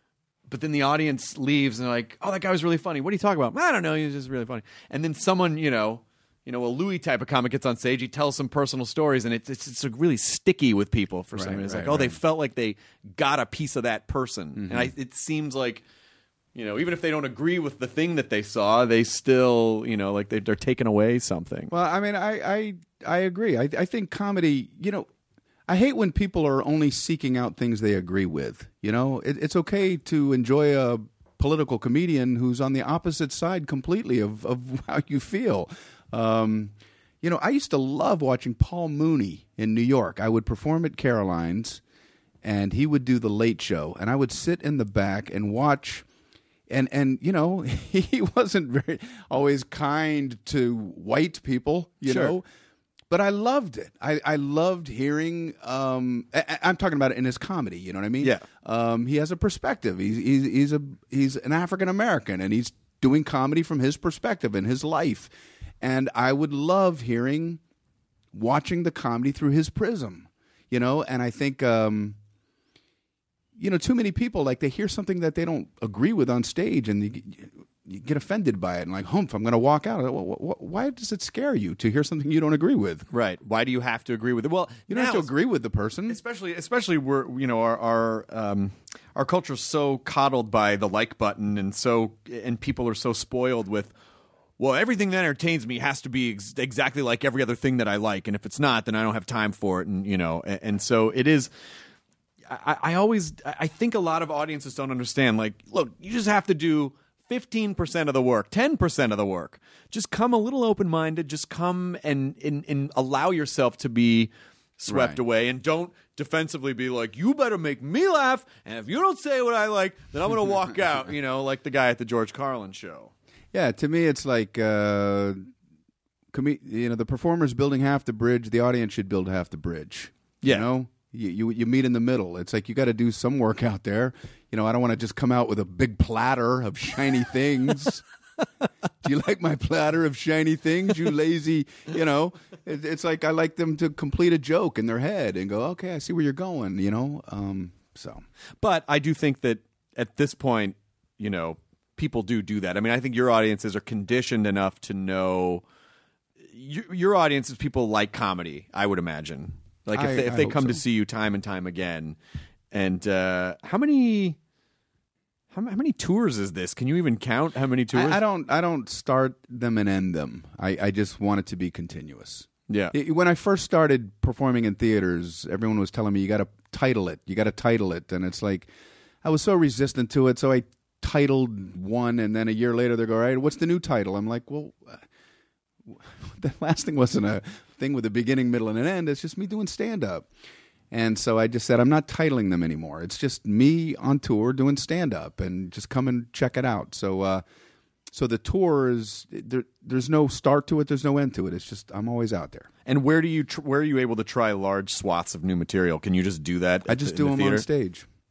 but then the audience leaves and they're like, oh, that guy was really funny. What are you talking about? I don't know. He was just really funny. And then someone, you know, you know, a Louis type of comic gets on stage. He tells some personal stories, and it's it's, it's really sticky with people for some Right, reason. It's right, like, oh, they right. felt like they got a piece of that person, Mm-hmm. and I, it seems like. You know, even if they don't agree with the thing that they saw, they still, you know, like they, they're taking away something. Well, I mean, I I, I agree. I, I think comedy, you know, I hate when people are only seeking out things they agree with. You know, it, it's okay to enjoy a political comedian who's on the opposite side completely of, of how you feel. Um, you know, I used to love watching Paul Mooney in New York. I would perform at Caroline's, and he would do the Late Show, and I would sit in the back and watch. And, and you know, he wasn't very always kind to white people, you Sure. know. But I loved it. I, I loved hearing. Um, I, I'm talking about it in his comedy. You know what I mean? Yeah. Um, he has a perspective. He's he's he's a he's an African American, and he's doing comedy from his perspective in his life. And I would love hearing, watching the comedy through his prism. You know, and I think. Um, You know, too many people, like, they hear something that they don't agree with on stage, and you, you get offended by it, and like, humph, I'm going to walk out. Why does it scare you to hear something you don't agree with? Right. Why do you have to agree with it? Well, You don't now, have to agree with the person. especially especially we're you know our our um, our culture's so coddled by the like button, and so and people are so spoiled with. Well, everything that entertains me has to be ex- exactly like every other thing that I like, and if it's not, then I don't have time for it, and you know, and, and so it is. I, I always, I think a lot of audiences don't understand. Like, look, you just have to do fifteen percent of the work, ten percent of the work. Just come a little open-minded. Just come and and, and allow yourself to be swept Right. away, and don't defensively be like, you better make me laugh, and if you don't say what I like, then I'm going to walk out. You know, like the guy at the George Carlin show. Yeah, to me, it's like, uh, com- you know, the performer's building half the bridge. The audience should build half the bridge. Yeah. You know? You, you you meet in the middle. It's like you got to do some work out there. You know, I don't want to just come out with a big platter of shiny things. Do you like my platter of shiny things, you lazy? You know, it, it's like I like them to complete a joke in their head and go, okay, I see where you're going. You know, um, so. But I do think that at this point, you know, people do do that. I mean, I think your audiences are conditioned enough to know your, your audience is people like comedy, I would imagine. Like if I- they, if I they hope come to so. see you time and time again. And uh, how many how, how many tours is this? Can you even count how many tours? I, I don't. I don't start them and end them. I, I just want it to be continuous. Yeah. It- when I first started performing in theaters, everyone was telling me you got to title it. You got to title it, and it's like I was so resistant to it. So I titled one, and then a year later they go, "All right, what's the new title?" I'm like, "Well, uh, the last thing wasn't a thing with a beginning, middle, and an end. It's just me doing stand up." And so I just said, I'm not titling them anymore. It's just me on tour doing stand-up, and just come and check it out. So uh, so the tour is, there, there's no start to it. There's no end to it. It's just I'm always out there. And where do you tr- where are you able to try large swaths of new material? Can you just do that? I at just the- do in the them on theater? stage.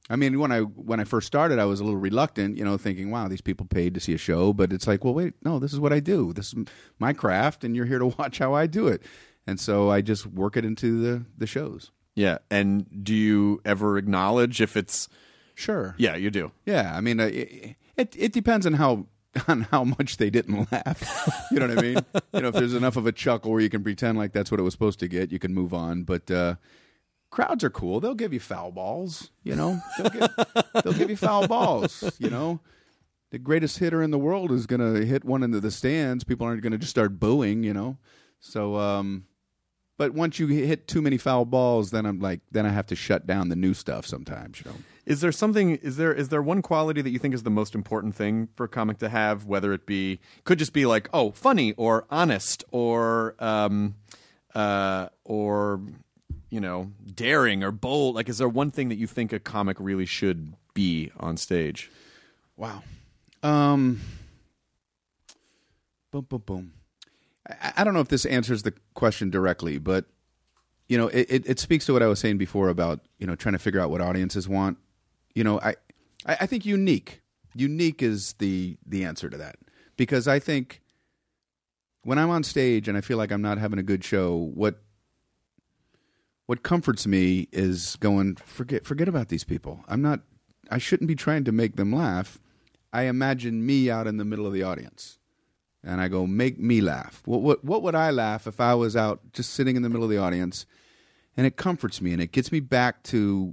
I mean, when I when I first started, I was a little reluctant, you know, thinking, wow, these people paid to see a show. But it's like, well, wait, no, this is what I do. This is my craft, and you're here to watch how I do it. And so I just work it into the, the shows. Yeah. And do you ever acknowledge if it's... Sure. Yeah, you do. Yeah. I mean, uh, it, it it depends on how on how much they didn't laugh. You know what I mean? You know, if there's enough of a chuckle where you can pretend like that's what it was supposed to get, you can move on. But... uh crowds are cool. They'll give you foul balls, you know. They'll give, they'll give you foul balls, you know. The greatest hitter in the world is going to hit one into the stands. People aren't going to just start booing, you know. So, um, but once you hit too many foul balls, then I'm like, then I have to shut down the new stuff sometimes, you know. Is there something? Is there is there one quality that you think is the most important thing for a comic to have? Whether it be could just be like, oh, funny or honest or um, uh, or. you know, daring or bold? Like, is there one thing that you think a comic really should be on stage? Wow. Um, boom, boom, boom. I, I don't know if this answers the question directly, but, you know, it, it, it speaks to what I was saying before about, you know, trying to figure out what audiences want. You know, I, I, I think unique. Unique is the, the answer to that. Because I think when I'm on stage and I feel like I'm not having a good show, what What comforts me is going, forget forget about these people. I'm not, I shouldn't be trying to make them laugh. I imagine me out in the middle of the audience. And I go, make me laugh. What, what, what would I laugh if I was out just sitting in the middle of the audience? And it comforts me and it gets me back to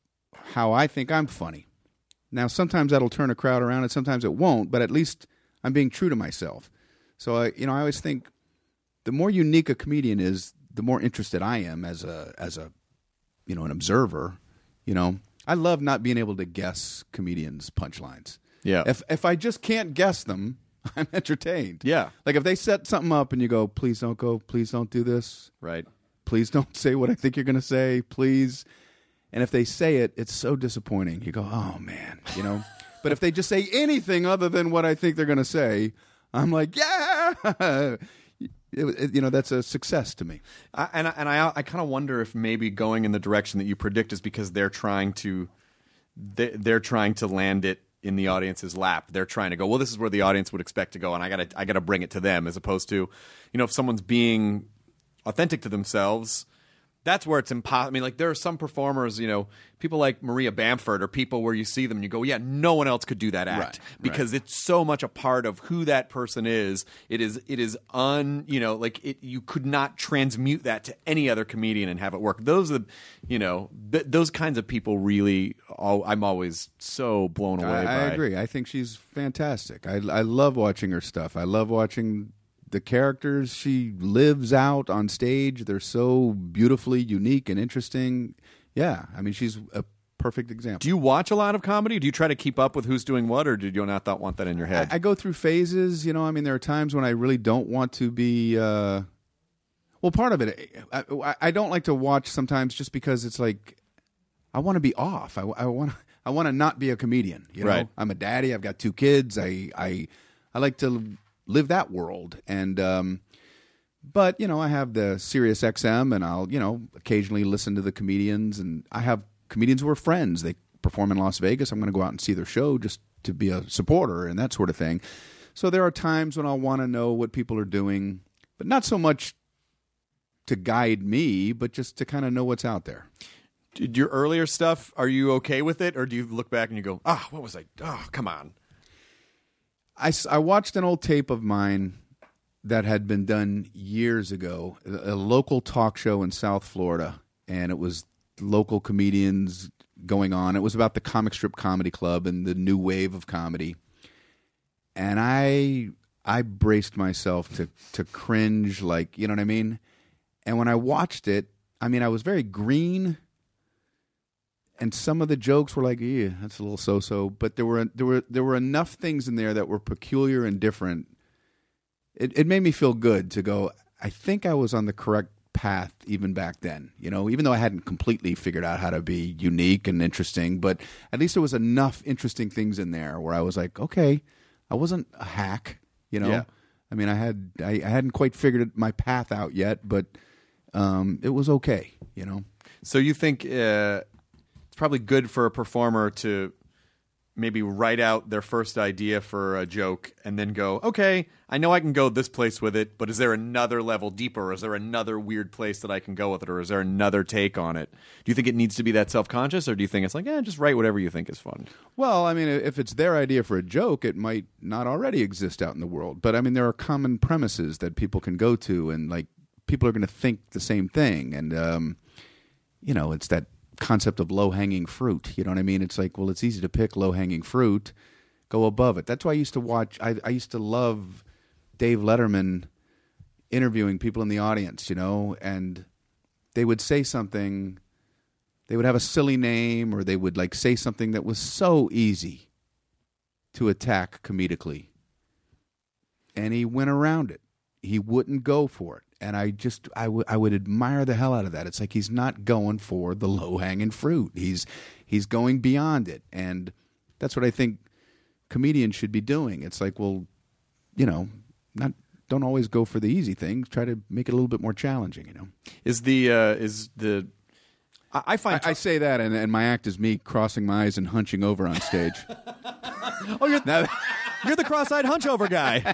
how I think I'm funny. Now, sometimes that'll turn a crowd around and sometimes it won't, but at least I'm being true to myself. So, I, you know, I always think the more unique a comedian is, the more interested I am as a as a you know an observer. You know, I love not being able to guess comedians' punchlines. Yeah. If if I just can't guess them, I'm entertained. Yeah. Like if they set something up and you go, please don't go, please don't do this. Right. Please don't say what I think you're going to say, please. And if they say it, it's so disappointing. You go, oh man, you know. But if they just say anything other than what I think they're going to say, I'm like, yeah. It, it, you know, that's a success to me. I, and I, and I, I kind of wonder if maybe going in the direction that you predict is because they're trying to, they, they're trying to land it in the audience's lap. They're trying to go, well, this is where the audience would expect to go, and I gotta, I gotta bring it to them, as opposed to, you know, if someone's being authentic to themselves. That's where it's impossible. I mean, like, there are some performers, you know, people like Maria Bamford, or people where you see them and you go, yeah, no one else could do that act, right, because right. it's so much a part of who that person is. It is, it is un, you know, like it, you could not transmute that to any other comedian and have it work. Those are, you know, th- those kinds of people really, all, I'm always so blown away I, by. I agree. I think she's fantastic. I, I love watching her stuff. I love watching the characters she lives out on stage. They're so beautifully unique and interesting. Yeah, I mean, she's a perfect example. Do you watch a lot of comedy? Do you try to keep up with who's doing what, or did you not want that in your head? I, I go through phases. You know, I mean, there are times when I really don't want to be. Uh, well, part of it, I, I don't like to watch sometimes just because it's like I want to be off. I, I want I want to not be a comedian. You know, right. I'm a daddy. I've got two kids. I I I like to live that world. And um but you know, I have the Sirius X M, and I'll, you know, occasionally listen to the comedians, and I have comedians who are friends. They perform in Las Vegas. I'm going to go out and see their show just to be a supporter and that sort of thing. So there are times when I'll want to know what people are doing, but not so much to guide me, but just to kind of know what's out there. Did your earlier stuff, are you okay with it, or do you look back and you go, ah, what was I? Oh, come on. I, I watched an old tape of mine that had been done years ago, a local talk show in South Florida, and it was local comedians going on. It was about the Comic Strip Comedy Club and the new wave of comedy. And I I braced myself to to cringe, like, you know what I mean? And when I watched it, I mean, I was very green, and some of the jokes were like, yeah, that's a little so-so. But there were there were there were enough things in there that were peculiar and different. It it made me feel good to go, I think I was on the correct path even back then. You know, even though I hadn't completely figured out how to be unique and interesting, but at least there was enough interesting things in there where I was like, okay, I wasn't a hack, you know. Yeah. I mean, I had I, I hadn't quite figured my path out yet, but um, it was okay, you know. So you think uh, it's probably good for a performer to maybe write out their first idea for a joke and then go, okay, I know I can go this place with it, but is there another level deeper? Or is there another weird place that I can go with it? Or is there another take on it? Do you think it needs to be that self-conscious, or do you think it's like, eh, just write whatever you think is fun? Well, I mean, if it's their idea for a joke, it might not already exist out in the world. But, I mean, there are common premises that people can go to, and, like, people are going to think the same thing. And, um, you know, it's that concept of low-hanging fruit. You know what I mean? It's like, well, it's easy to pick low-hanging fruit. Go above it. That's why I used to watch, I, I used to love Dave Letterman interviewing people in the audience, you know, and they would say something, they would have a silly name, or they would, like, say something that was so easy to attack comedically. And he went around it. He wouldn't go for it. And I just, I, w- I would admire the hell out of that. It's like he's not going for the low-hanging fruit. He's he's going beyond it. And that's what I think comedians should be doing. It's like, well, you know, not don't always go for the easy things. Try to make it a little bit more challenging, you know. Is the, uh, is the, I, I find... I, I say that, and, and my act is me crossing my eyes and hunching over on stage. oh, you're... Now, You're the cross-eyed hunchover guy.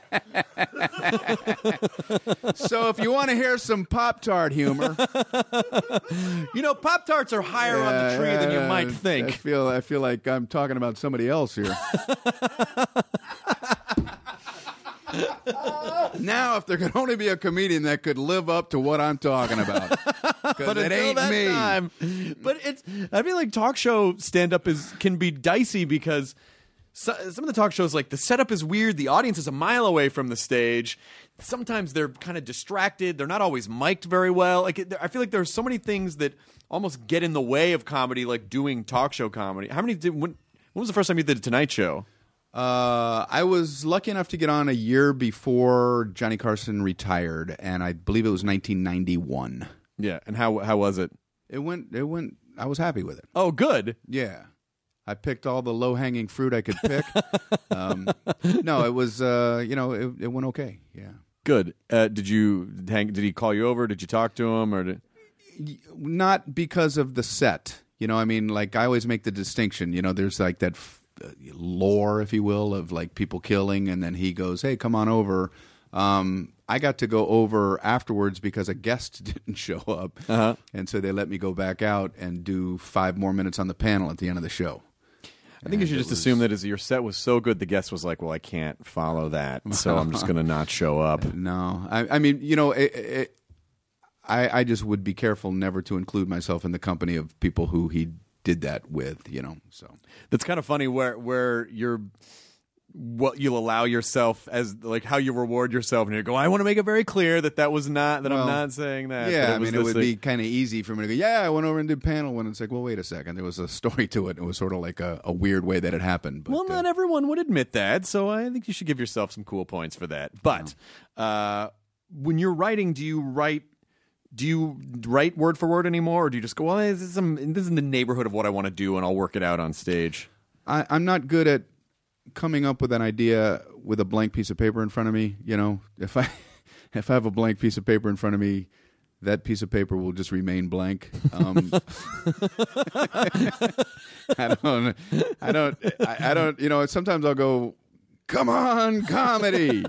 So if you want to hear some Pop-Tart humor, you know, Pop-Tarts are higher on the tree uh, than you uh, might think. I feel I feel like I'm talking about somebody else here. Now, if there could only be a comedian that could live up to what I'm talking about, but it until ain't that me. time, but it's. I feel like talk show stand-up is can be dicey because. So, some of the talk shows, like, the setup is weird. The audience is a mile away from the stage. Sometimes they're kind of distracted. They're not always mic'd very well. Like, it, I feel like there are so many things that almost get in the way of comedy, like doing talk show comedy. How many did, when, when was the first time you did a Tonight Show? Uh, I was lucky enough to get on a year before Johnny Carson retired, and I believe it was nineteen ninety-one. Yeah, and how how was it? It went, it went, I was happy with it. Oh, good. Yeah. I picked all the low-hanging fruit I could pick. um, no, it was, uh, you know, it, it went okay. Yeah. Good. Uh, did you hang? Did he call you over? Did you talk to him, or did... Not because of the set? You know, I mean, like, I always make the distinction. You know, there's like that f- uh, lore, if you will, of like people killing, and then he goes, "Hey, come on over." Um, I got to go over afterwards because a guest didn't show up, uh-huh. and so they let me go back out and do five more minutes on the panel at the end of the show. I think and you should just was... assume that as your set was so good, the guest was like, well, I can't follow that, so I'm just going to not show up. No. I, I mean, you know, it, it, I, I just would be careful never to include myself in the company of people who he did that with, you know. So that's kind of funny where where you're... what you'll allow yourself as like how you reward yourself, and you go, I want to make it very clear that that was not that well, I'm not saying that. Yeah, I mean, it would thing. be kind of easy for me to go, yeah, I went over and did panel when it's like, well, wait a second, there was a story to it. It was sort of like a, a weird way that it happened. But, well, not uh, everyone would admit that, so I think you should give yourself some cool points for that. But yeah. uh, when you're writing, do you write? Do you write word for word anymore, or do you just go, well, this is, some, this is in the neighborhood of what I want to do, and I'll work it out on stage? I, I'm not good at coming up with an idea with a blank piece of paper in front of me. You know, if I if I have a blank piece of paper in front of me, that piece of paper will just remain blank. Um, I don't, I don't, I, I don't. You know, sometimes I'll go, "Come on, comedy,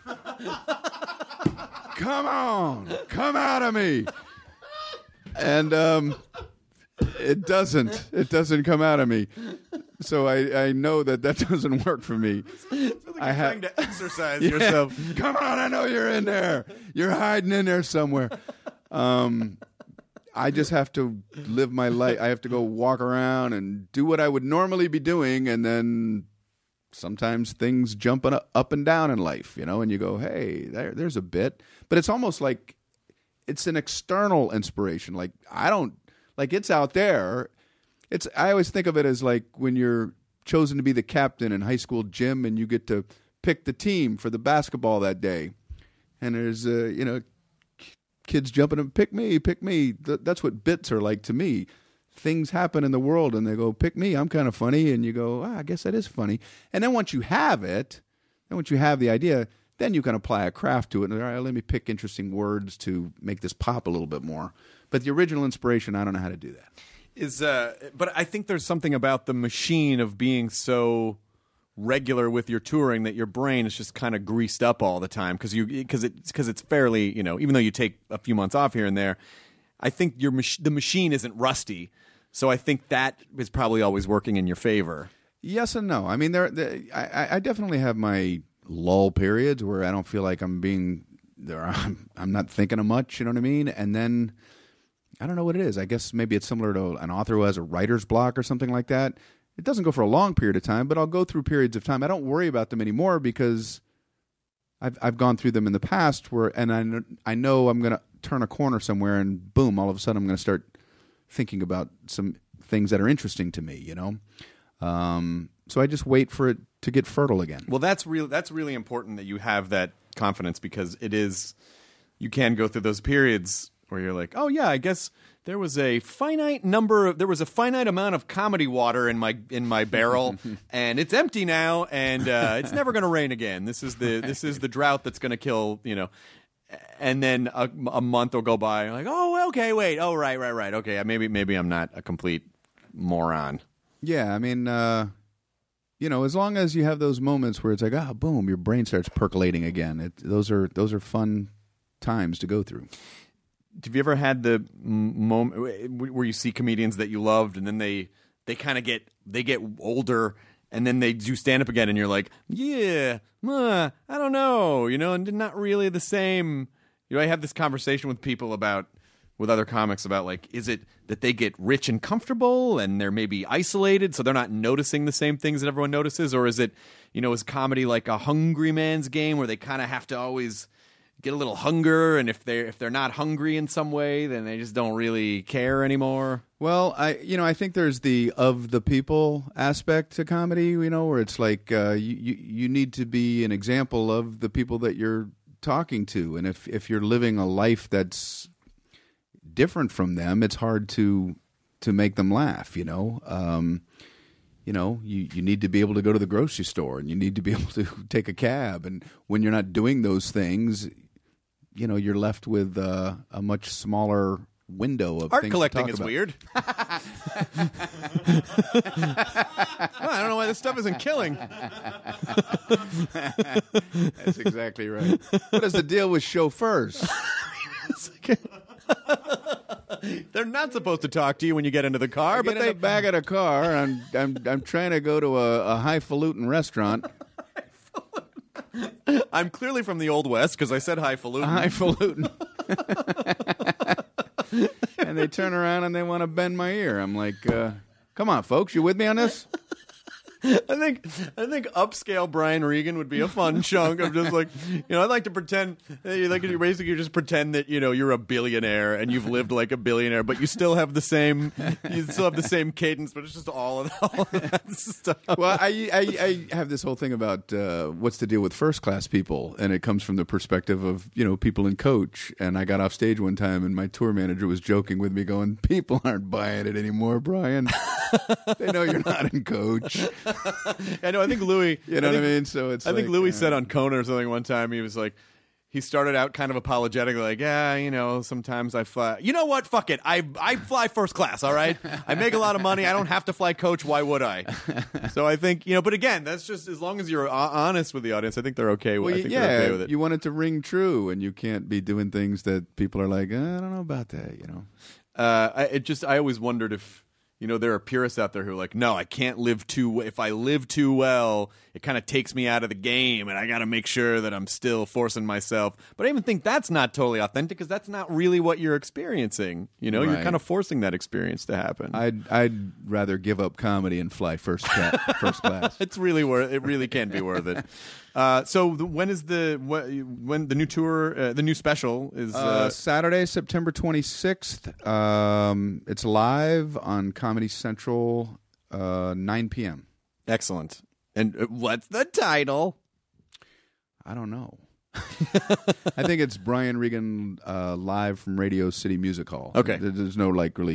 come on, come out of me," and um, it doesn't. It doesn't come out of me. So I, I know that that doesn't work for me. Sounds like I you're ha- trying to exercise yeah. yourself. Come on, I know you're in there. You're hiding in there somewhere. Um, I just have to live my life. I have to go walk around and do what I would normally be doing, and then sometimes things jump up and down in life, you know, and you go, hey, there, there's a bit. But it's almost like it's an external inspiration. Like, I don't, like, it's out there. It's. I always think of it as like when you're chosen to be the captain in high school gym and you get to pick the team for the basketball that day. And there's, uh, you know, kids jumping and pick me, pick me. Th- that's what bits are like to me. Things happen in the world and they go, pick me, I'm kind of funny. And you go, ah, I guess that is funny. And then once you have it, then once you have the idea, then you can apply a craft to it. And all right, let me pick interesting words to make this pop a little bit more. But the original inspiration, I don't know how to do that. is uh but I think there's something about the machine of being so regular with your touring that your brain is just kind of greased up all the time because you because it because it's fairly, you know, even though you take a few months off here and there, I think your mach- the machine isn't rusty. So I think that is probably always working in your favor. Yes and no. I mean, there, there I, I definitely have my lull periods where I don't feel like I'm being there. I'm, I'm not thinking of much. You know what I mean? And then I don't know what it is. I guess maybe it's similar to an author who has a writer's block or something like that. It doesn't go for a long period of time, but I'll go through periods of time. I don't worry about them anymore because I've I've gone through them in the past where, and I I know I'm going to turn a corner somewhere and boom, all of a sudden I'm going to start thinking about some things that are interesting to me, you know? Um, so I just wait for it to get fertile again. Well, that's real. That's really important that you have that confidence because it is, you can go through those periods where you're like, oh yeah, I guess there was a finite number of, there was a finite amount of comedy water in my in my barrel, and it's empty now, and uh, it's never going to rain again. This is the this is the drought that's going to kill, you know. And then a, a month will go by, and like, oh, okay, wait, oh, right, right, right, okay, maybe maybe I'm not a complete moron. Yeah, I mean, uh, you know, as long as you have those moments where it's like, ah, oh, boom, your brain starts percolating again. It, those are those are fun times to go through. Have you ever had the moment where you see comedians that you loved, and then they they kind of get they get older, and then they do stand up again, and you're like, yeah, uh, I don't know, you know, and not really the same. You know, I have this conversation with people about. with other comics about, like, is it that they get rich and comfortable and they're maybe isolated so they're not noticing the same things that everyone notices? Or is it, you know, is comedy like a hungry man's game where they kind of have to always get a little hunger, and if they're, if they're not hungry in some way, then they just don't really care anymore? Well, I you know, I think there's the of the people aspect to comedy, you know, where it's like uh, you, you, you need to be an example of the people that you're talking to. And if, if you're living a life that's different from them, it's hard to to make them laugh, you know. Um, you know, you, you need to be able to go to the grocery store, and you need to be able to take a cab. And when you're not doing those things, you know, you're left with uh, a much smaller window of art things collecting to talk is about. Weird. Well, I don't know why this stuff isn't killing. That's exactly right. What is the deal with chauffeurs? They're not supposed to talk to you when you get into the car, I but get they in the back of the car. I'm I'm I'm trying to go to a, a highfalutin restaurant. I'm clearly from the Old West because I said highfalutin. Highfalutin. And they turn around and they want to bend my ear. I'm like, uh, come on, folks, you with me on this? I think I think upscale Brian Regan would be a fun chunk of just like, you know, I'd like to pretend you like you basically you just pretend that, you know, you're a billionaire and you've lived like a billionaire, but you still have the same you still have the same cadence, but it's just all of, all of that stuff. Well, I, I I have this whole thing about uh, what's the deal with first class people, and it comes from the perspective of, you know, people in coach. And I got off stage one time, and my tour manager was joking with me, going, "People aren't buying it anymore, Brian. They know you're not in coach." I know. I think Louis. You know I think, what I mean? So it's. I think like, Louis uh, said on Conan or something one time. He was like, he started out kind of apologetic, like, yeah, you know, sometimes I fly. You know what? Fuck it. I I fly first class. All right. I make a lot of money. I don't have to fly coach. Why would I? So I think, you know. But again, that's just as long as you're honest with the audience. I think they're okay with. Well, I think yeah, they're okay with it. You want it to ring true, and you can't be doing things that people are like, eh, I don't know about that. You know. Uh, I, it just. I always wondered if. You know, there are purists out there who are like, no, I can't live too. If I live too well, it kind of takes me out of the game, and I got to make sure that I'm still forcing myself. But I even think that's not totally authentic because that's not really what you're experiencing. You know, Right. you're kind of forcing that experience to happen. I'd I'd rather give up comedy and fly first ca- first class. It's really worth. It really can be worth it. Uh, so the, when is the wh- when the new tour, uh, the new special is? Uh, Uh, Saturday, September twenty-sixth. Um, it's live on Comedy Central, uh, nine p.m. Excellent. And uh, what's the title? I don't know. I think it's Brian Regan uh, live from Radio City Music Hall. Okay. There- There's no like really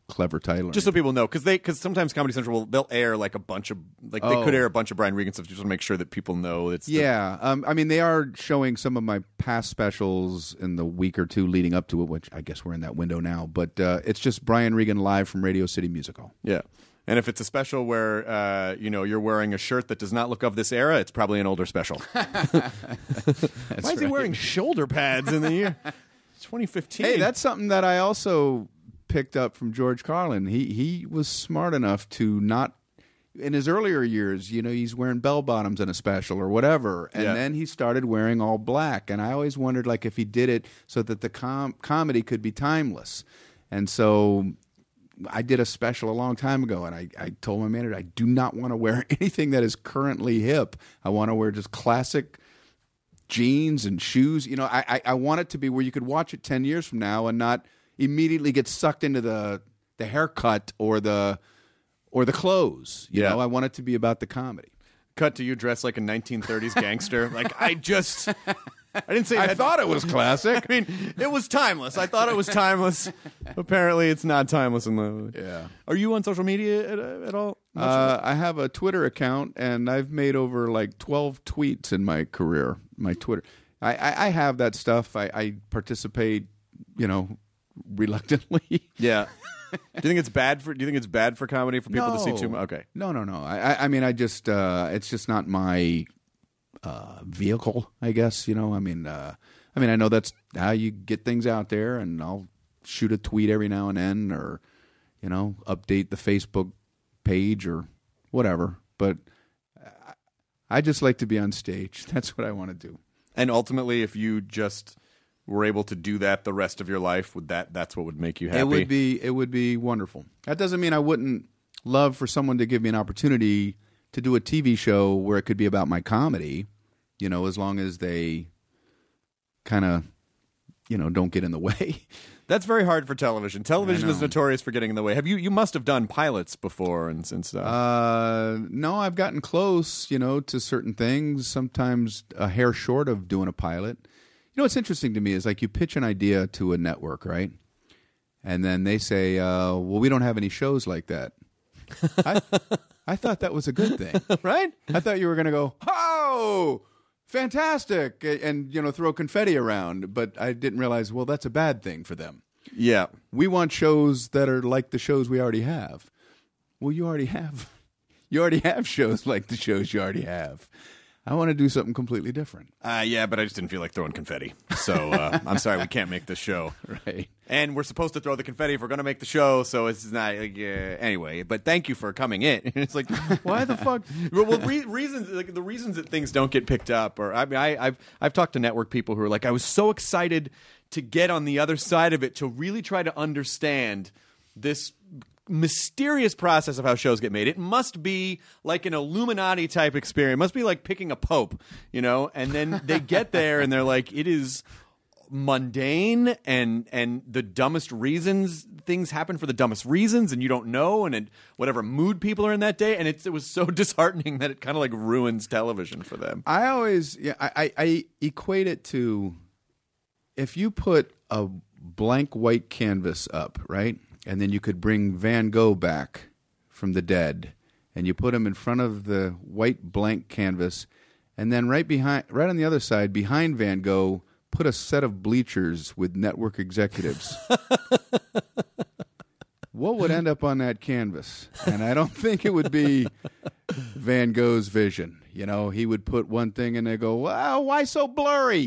clever title. Just so people know, because they because sometimes Comedy Central will they'll air like a bunch of like they Oh. could air a bunch of Brian Regan stuff just to make sure that people know it's the- Yeah, um, I mean they are showing some of my past specials in the week or two leading up to it, which I guess we're in that window now. But uh, it's just Brian Regan live from Radio City Music Hall. yeah. And if it's a special where uh, you know you're wearing a shirt that does not look of this era, it's probably an older special. Why is he right. wearing shoulder pads in the year twenty fifteen? Hey, that's something that I also picked up from George Carlin. He he was smart enough to not, in his earlier years, you know, he's wearing bell bottoms in a special or whatever, and Yeah. then he started wearing all black. And I always wondered, like, if he did it so that the com- comedy could be timeless. And so I did a special a long time ago, and I, I told my manager, I do not want to wear anything that is currently hip. I want to wear just classic jeans and shoes. You know, I, I, I want it to be where you could watch it ten years from now and not immediately get sucked into the the haircut or the or the clothes. You Yeah. know, I want it to be about the comedy. Cut to you dressed like a nineteen thirties gangster. Like I just, I didn't say I that- thought it was classic. I mean, it was timeless. I thought it was timeless. Apparently, it's not timeless in the. Yeah. Are you on social media at, at all? Much of Uh, it? I have a Twitter account, and I've made over like twelve tweets in my career. My Twitter, I, I, I have that stuff. I, I participate, you know, reluctantly. Yeah. Do you think it's bad for? Do you think it's bad for comedy for people to see No. too much? Okay. No, no, no. I, I- I mean, I just, uh, it's just not my uh, vehicle. I guess you know. I mean, uh, I mean, I know that's how you get things out there, and I'll shoot a tweet every now and then, or you know, update the Facebook page or whatever. But I, I just like to be on stage. That's what I want to do. And ultimately, if you just were able to do that the rest of your life, would that that's what would make you happy? It would be it would be wonderful. That doesn't mean I wouldn't love for someone to give me an opportunity to do a T V show where it could be about my comedy, you know, as long as they kind of, you know, don't get in the way. That's very hard for television. Television I is know. notorious for getting in the way. Have you? You must have done pilots before and, and stuff. Uh, no, I've gotten close, you know, to certain things. Sometimes a hair short of doing a pilot. You know, what's interesting to me is like you pitch an idea to a network, right? And then they say, uh, well, we don't have any shows like that. I, I thought that was a good thing. Right? I thought you were going to go, oh, fantastic, and, you know, throw confetti around. But I didn't realize, well, that's a bad thing for them. Yeah. We want shows that are like the shows we already have. Well, you already have. You already have shows like the shows you already have. I want to do something completely different. Uh, yeah, but I just didn't feel like throwing confetti. So uh, I'm sorry, we can't make the show. Right. And we're supposed to throw the confetti if we're going to make the show, so it's not. Like, uh, anyway, but thank you for coming in. It's like, why the fuck? Well, well re- reasons like the reasons that things don't get picked up, or I mean, I, I've I've talked to network people who are like, I was so excited to get on the other side of it to really try to understand this mysterious process of how shows get made. It must be like an Illuminati type experience. It must be like picking a pope, you know? And then they get there and they're like, it is mundane and and the dumbest reasons things happen for the dumbest reasons and you don't know and it, whatever mood people are in that day, and it's, it was so disheartening that it kind of like ruins television for them. I always, yeah, I, I, I equate it to if you put a blank white canvas up, right? And then you could bring Van Gogh back from the dead, and you put him in front of the white blank canvas, and then right behind, right on the other side, behind Van Gogh, put a set of bleachers with network executives. What would end up on that canvas? And I don't think it would be Van Gogh's vision. You know, he would put one thing and they go, wow, why so blurry?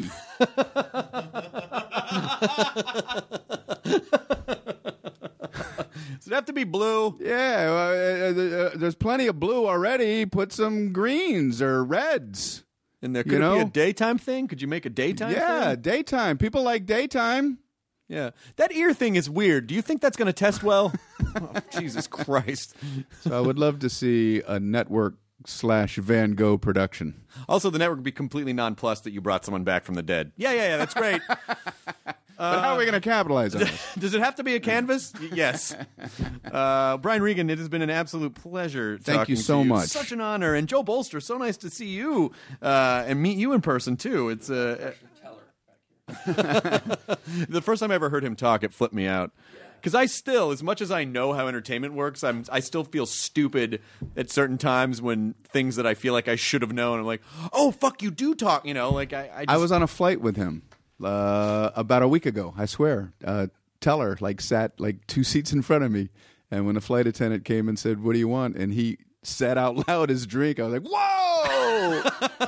Does it have to be blue? Yeah, uh, uh, uh, there's plenty of blue already. Put some greens or reds. And there could You it be a know? daytime thing? Could you make a daytime Yeah, thing? daytime. People like daytime. Yeah. That ear thing is weird. Do you think that's going to test well? Oh, Jesus Christ. So I would love to see a network slash Van Gogh production. Also, the network would be completely nonplussed that you brought someone back from the dead. Yeah, yeah, yeah, that's great. But how are we going to capitalize on this? Does it have to be a canvas? Y- yes. Uh, Brian Regan, it has been an absolute pleasure Thank talking you so to you. much. Such an honor. And Joe Bolster, so nice to see you uh, and meet you in person, too. It's uh, The first time I ever heard him talk, it flipped me out. Because I still, as much as I know how entertainment works, I'm I still feel stupid at certain times when things that I feel like I should have known. I'm like, oh fuck, you do talk. You know, like I. I, just, I was on a flight with him uh, about a week ago. I swear. Uh, Teller like sat like two seats in front of me, and when the flight attendant came and said, "What do you want?" and he said out loud his drink, I was like, "Whoa!"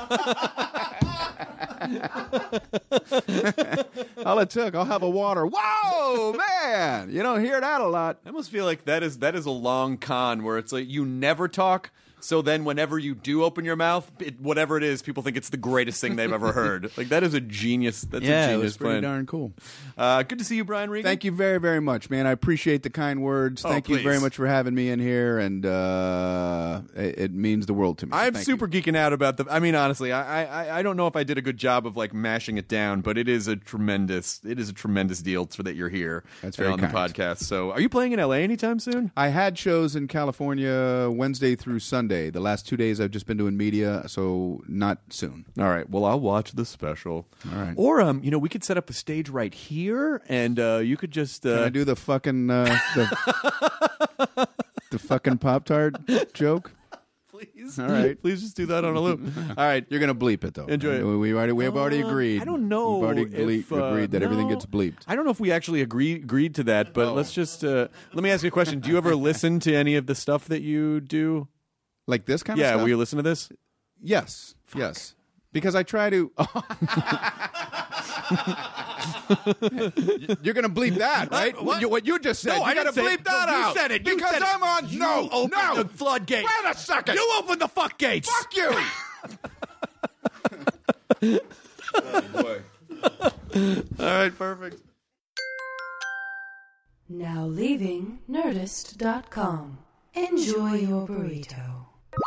All it took, I'll have a water. Whoa, man! You don't hear that a lot. I almost feel like that is that is a long con where it's like you never talk. So then whenever you do open your mouth, it, whatever it is, people think it's the greatest thing they've ever heard. Like, that is a genius. That's yeah, a genius it was pretty plan. darn cool. Uh, good to see you, Brian Regan. Thank you very, very much, man. I appreciate the kind words. Oh, Thank please. you very much for having me in here, and uh, it, it means the world to me. I'm Thank super you. geeking out about the. I mean, honestly, I, I I don't know if I did a good job of like mashing it down, but it is a tremendous it is a tremendous deal so that you're here. That's and very on kind. the podcast. So, are you playing in L A anytime soon? I had shows in California Wednesday through Sunday. The last two days I've just been doing media, so not soon. All right. Well, I'll watch the special. All right. Or um, you know, we could set up a stage right here, and uh, you could just uh, Can I do the fucking uh, the, the fucking Pop-Tart joke? Please. All right. Please just do that on a loop. All right. You're gonna bleep it though. Enjoy it. We, we already we have already Uh, agreed. I don't know. We've already if, gle- uh, agreed that everything no. gets bleeped. I don't know if we actually agree, agreed to that, but Oh. let's just uh, let me ask you a question. Do you ever listen to any of the stuff that you do? Like this kind Yeah, of stuff? will you listen to this? Yes. Yes. Because I try to. You're going to bleep that, right? Uh, what? You- what you just said. No, you I got to didn't say bleep it. that No, you out. said it. You because said it. I'm on. You no, opened no. the floodgate. Wait a second. You opened the fuck gates. Fuck you. Oh, boy. All right, perfect. Now leaving Nerdist dot com. Enjoy your burrito.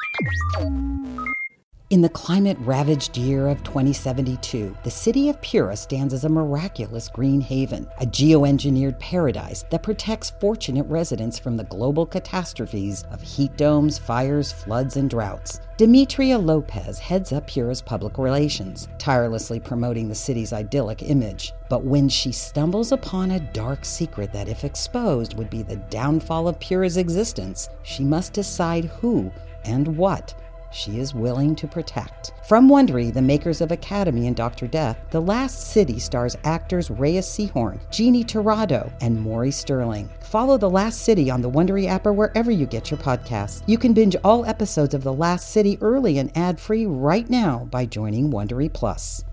In the climate-ravaged year of twenty seventy-two, the city of Pura stands as a miraculous green haven, a geoengineered paradise that protects fortunate residents from the global catastrophes of heat domes, fires, floods, and droughts. Demetria Lopez heads up Pura's public relations, tirelessly promoting the city's idyllic image. But when she stumbles upon a dark secret that, if exposed, would be the downfall of Pura's existence, she must decide who and what she is willing to protect. From Wondery, the makers of Academy and Doctor Death, The Last City stars actors Reyes Sehorn, Jeannie Torrado, and Maury Sterling. Follow The Last City on the Wondery app or wherever you get your podcasts. You can binge all episodes of The Last City early and ad-free right now by joining Wondery Plus.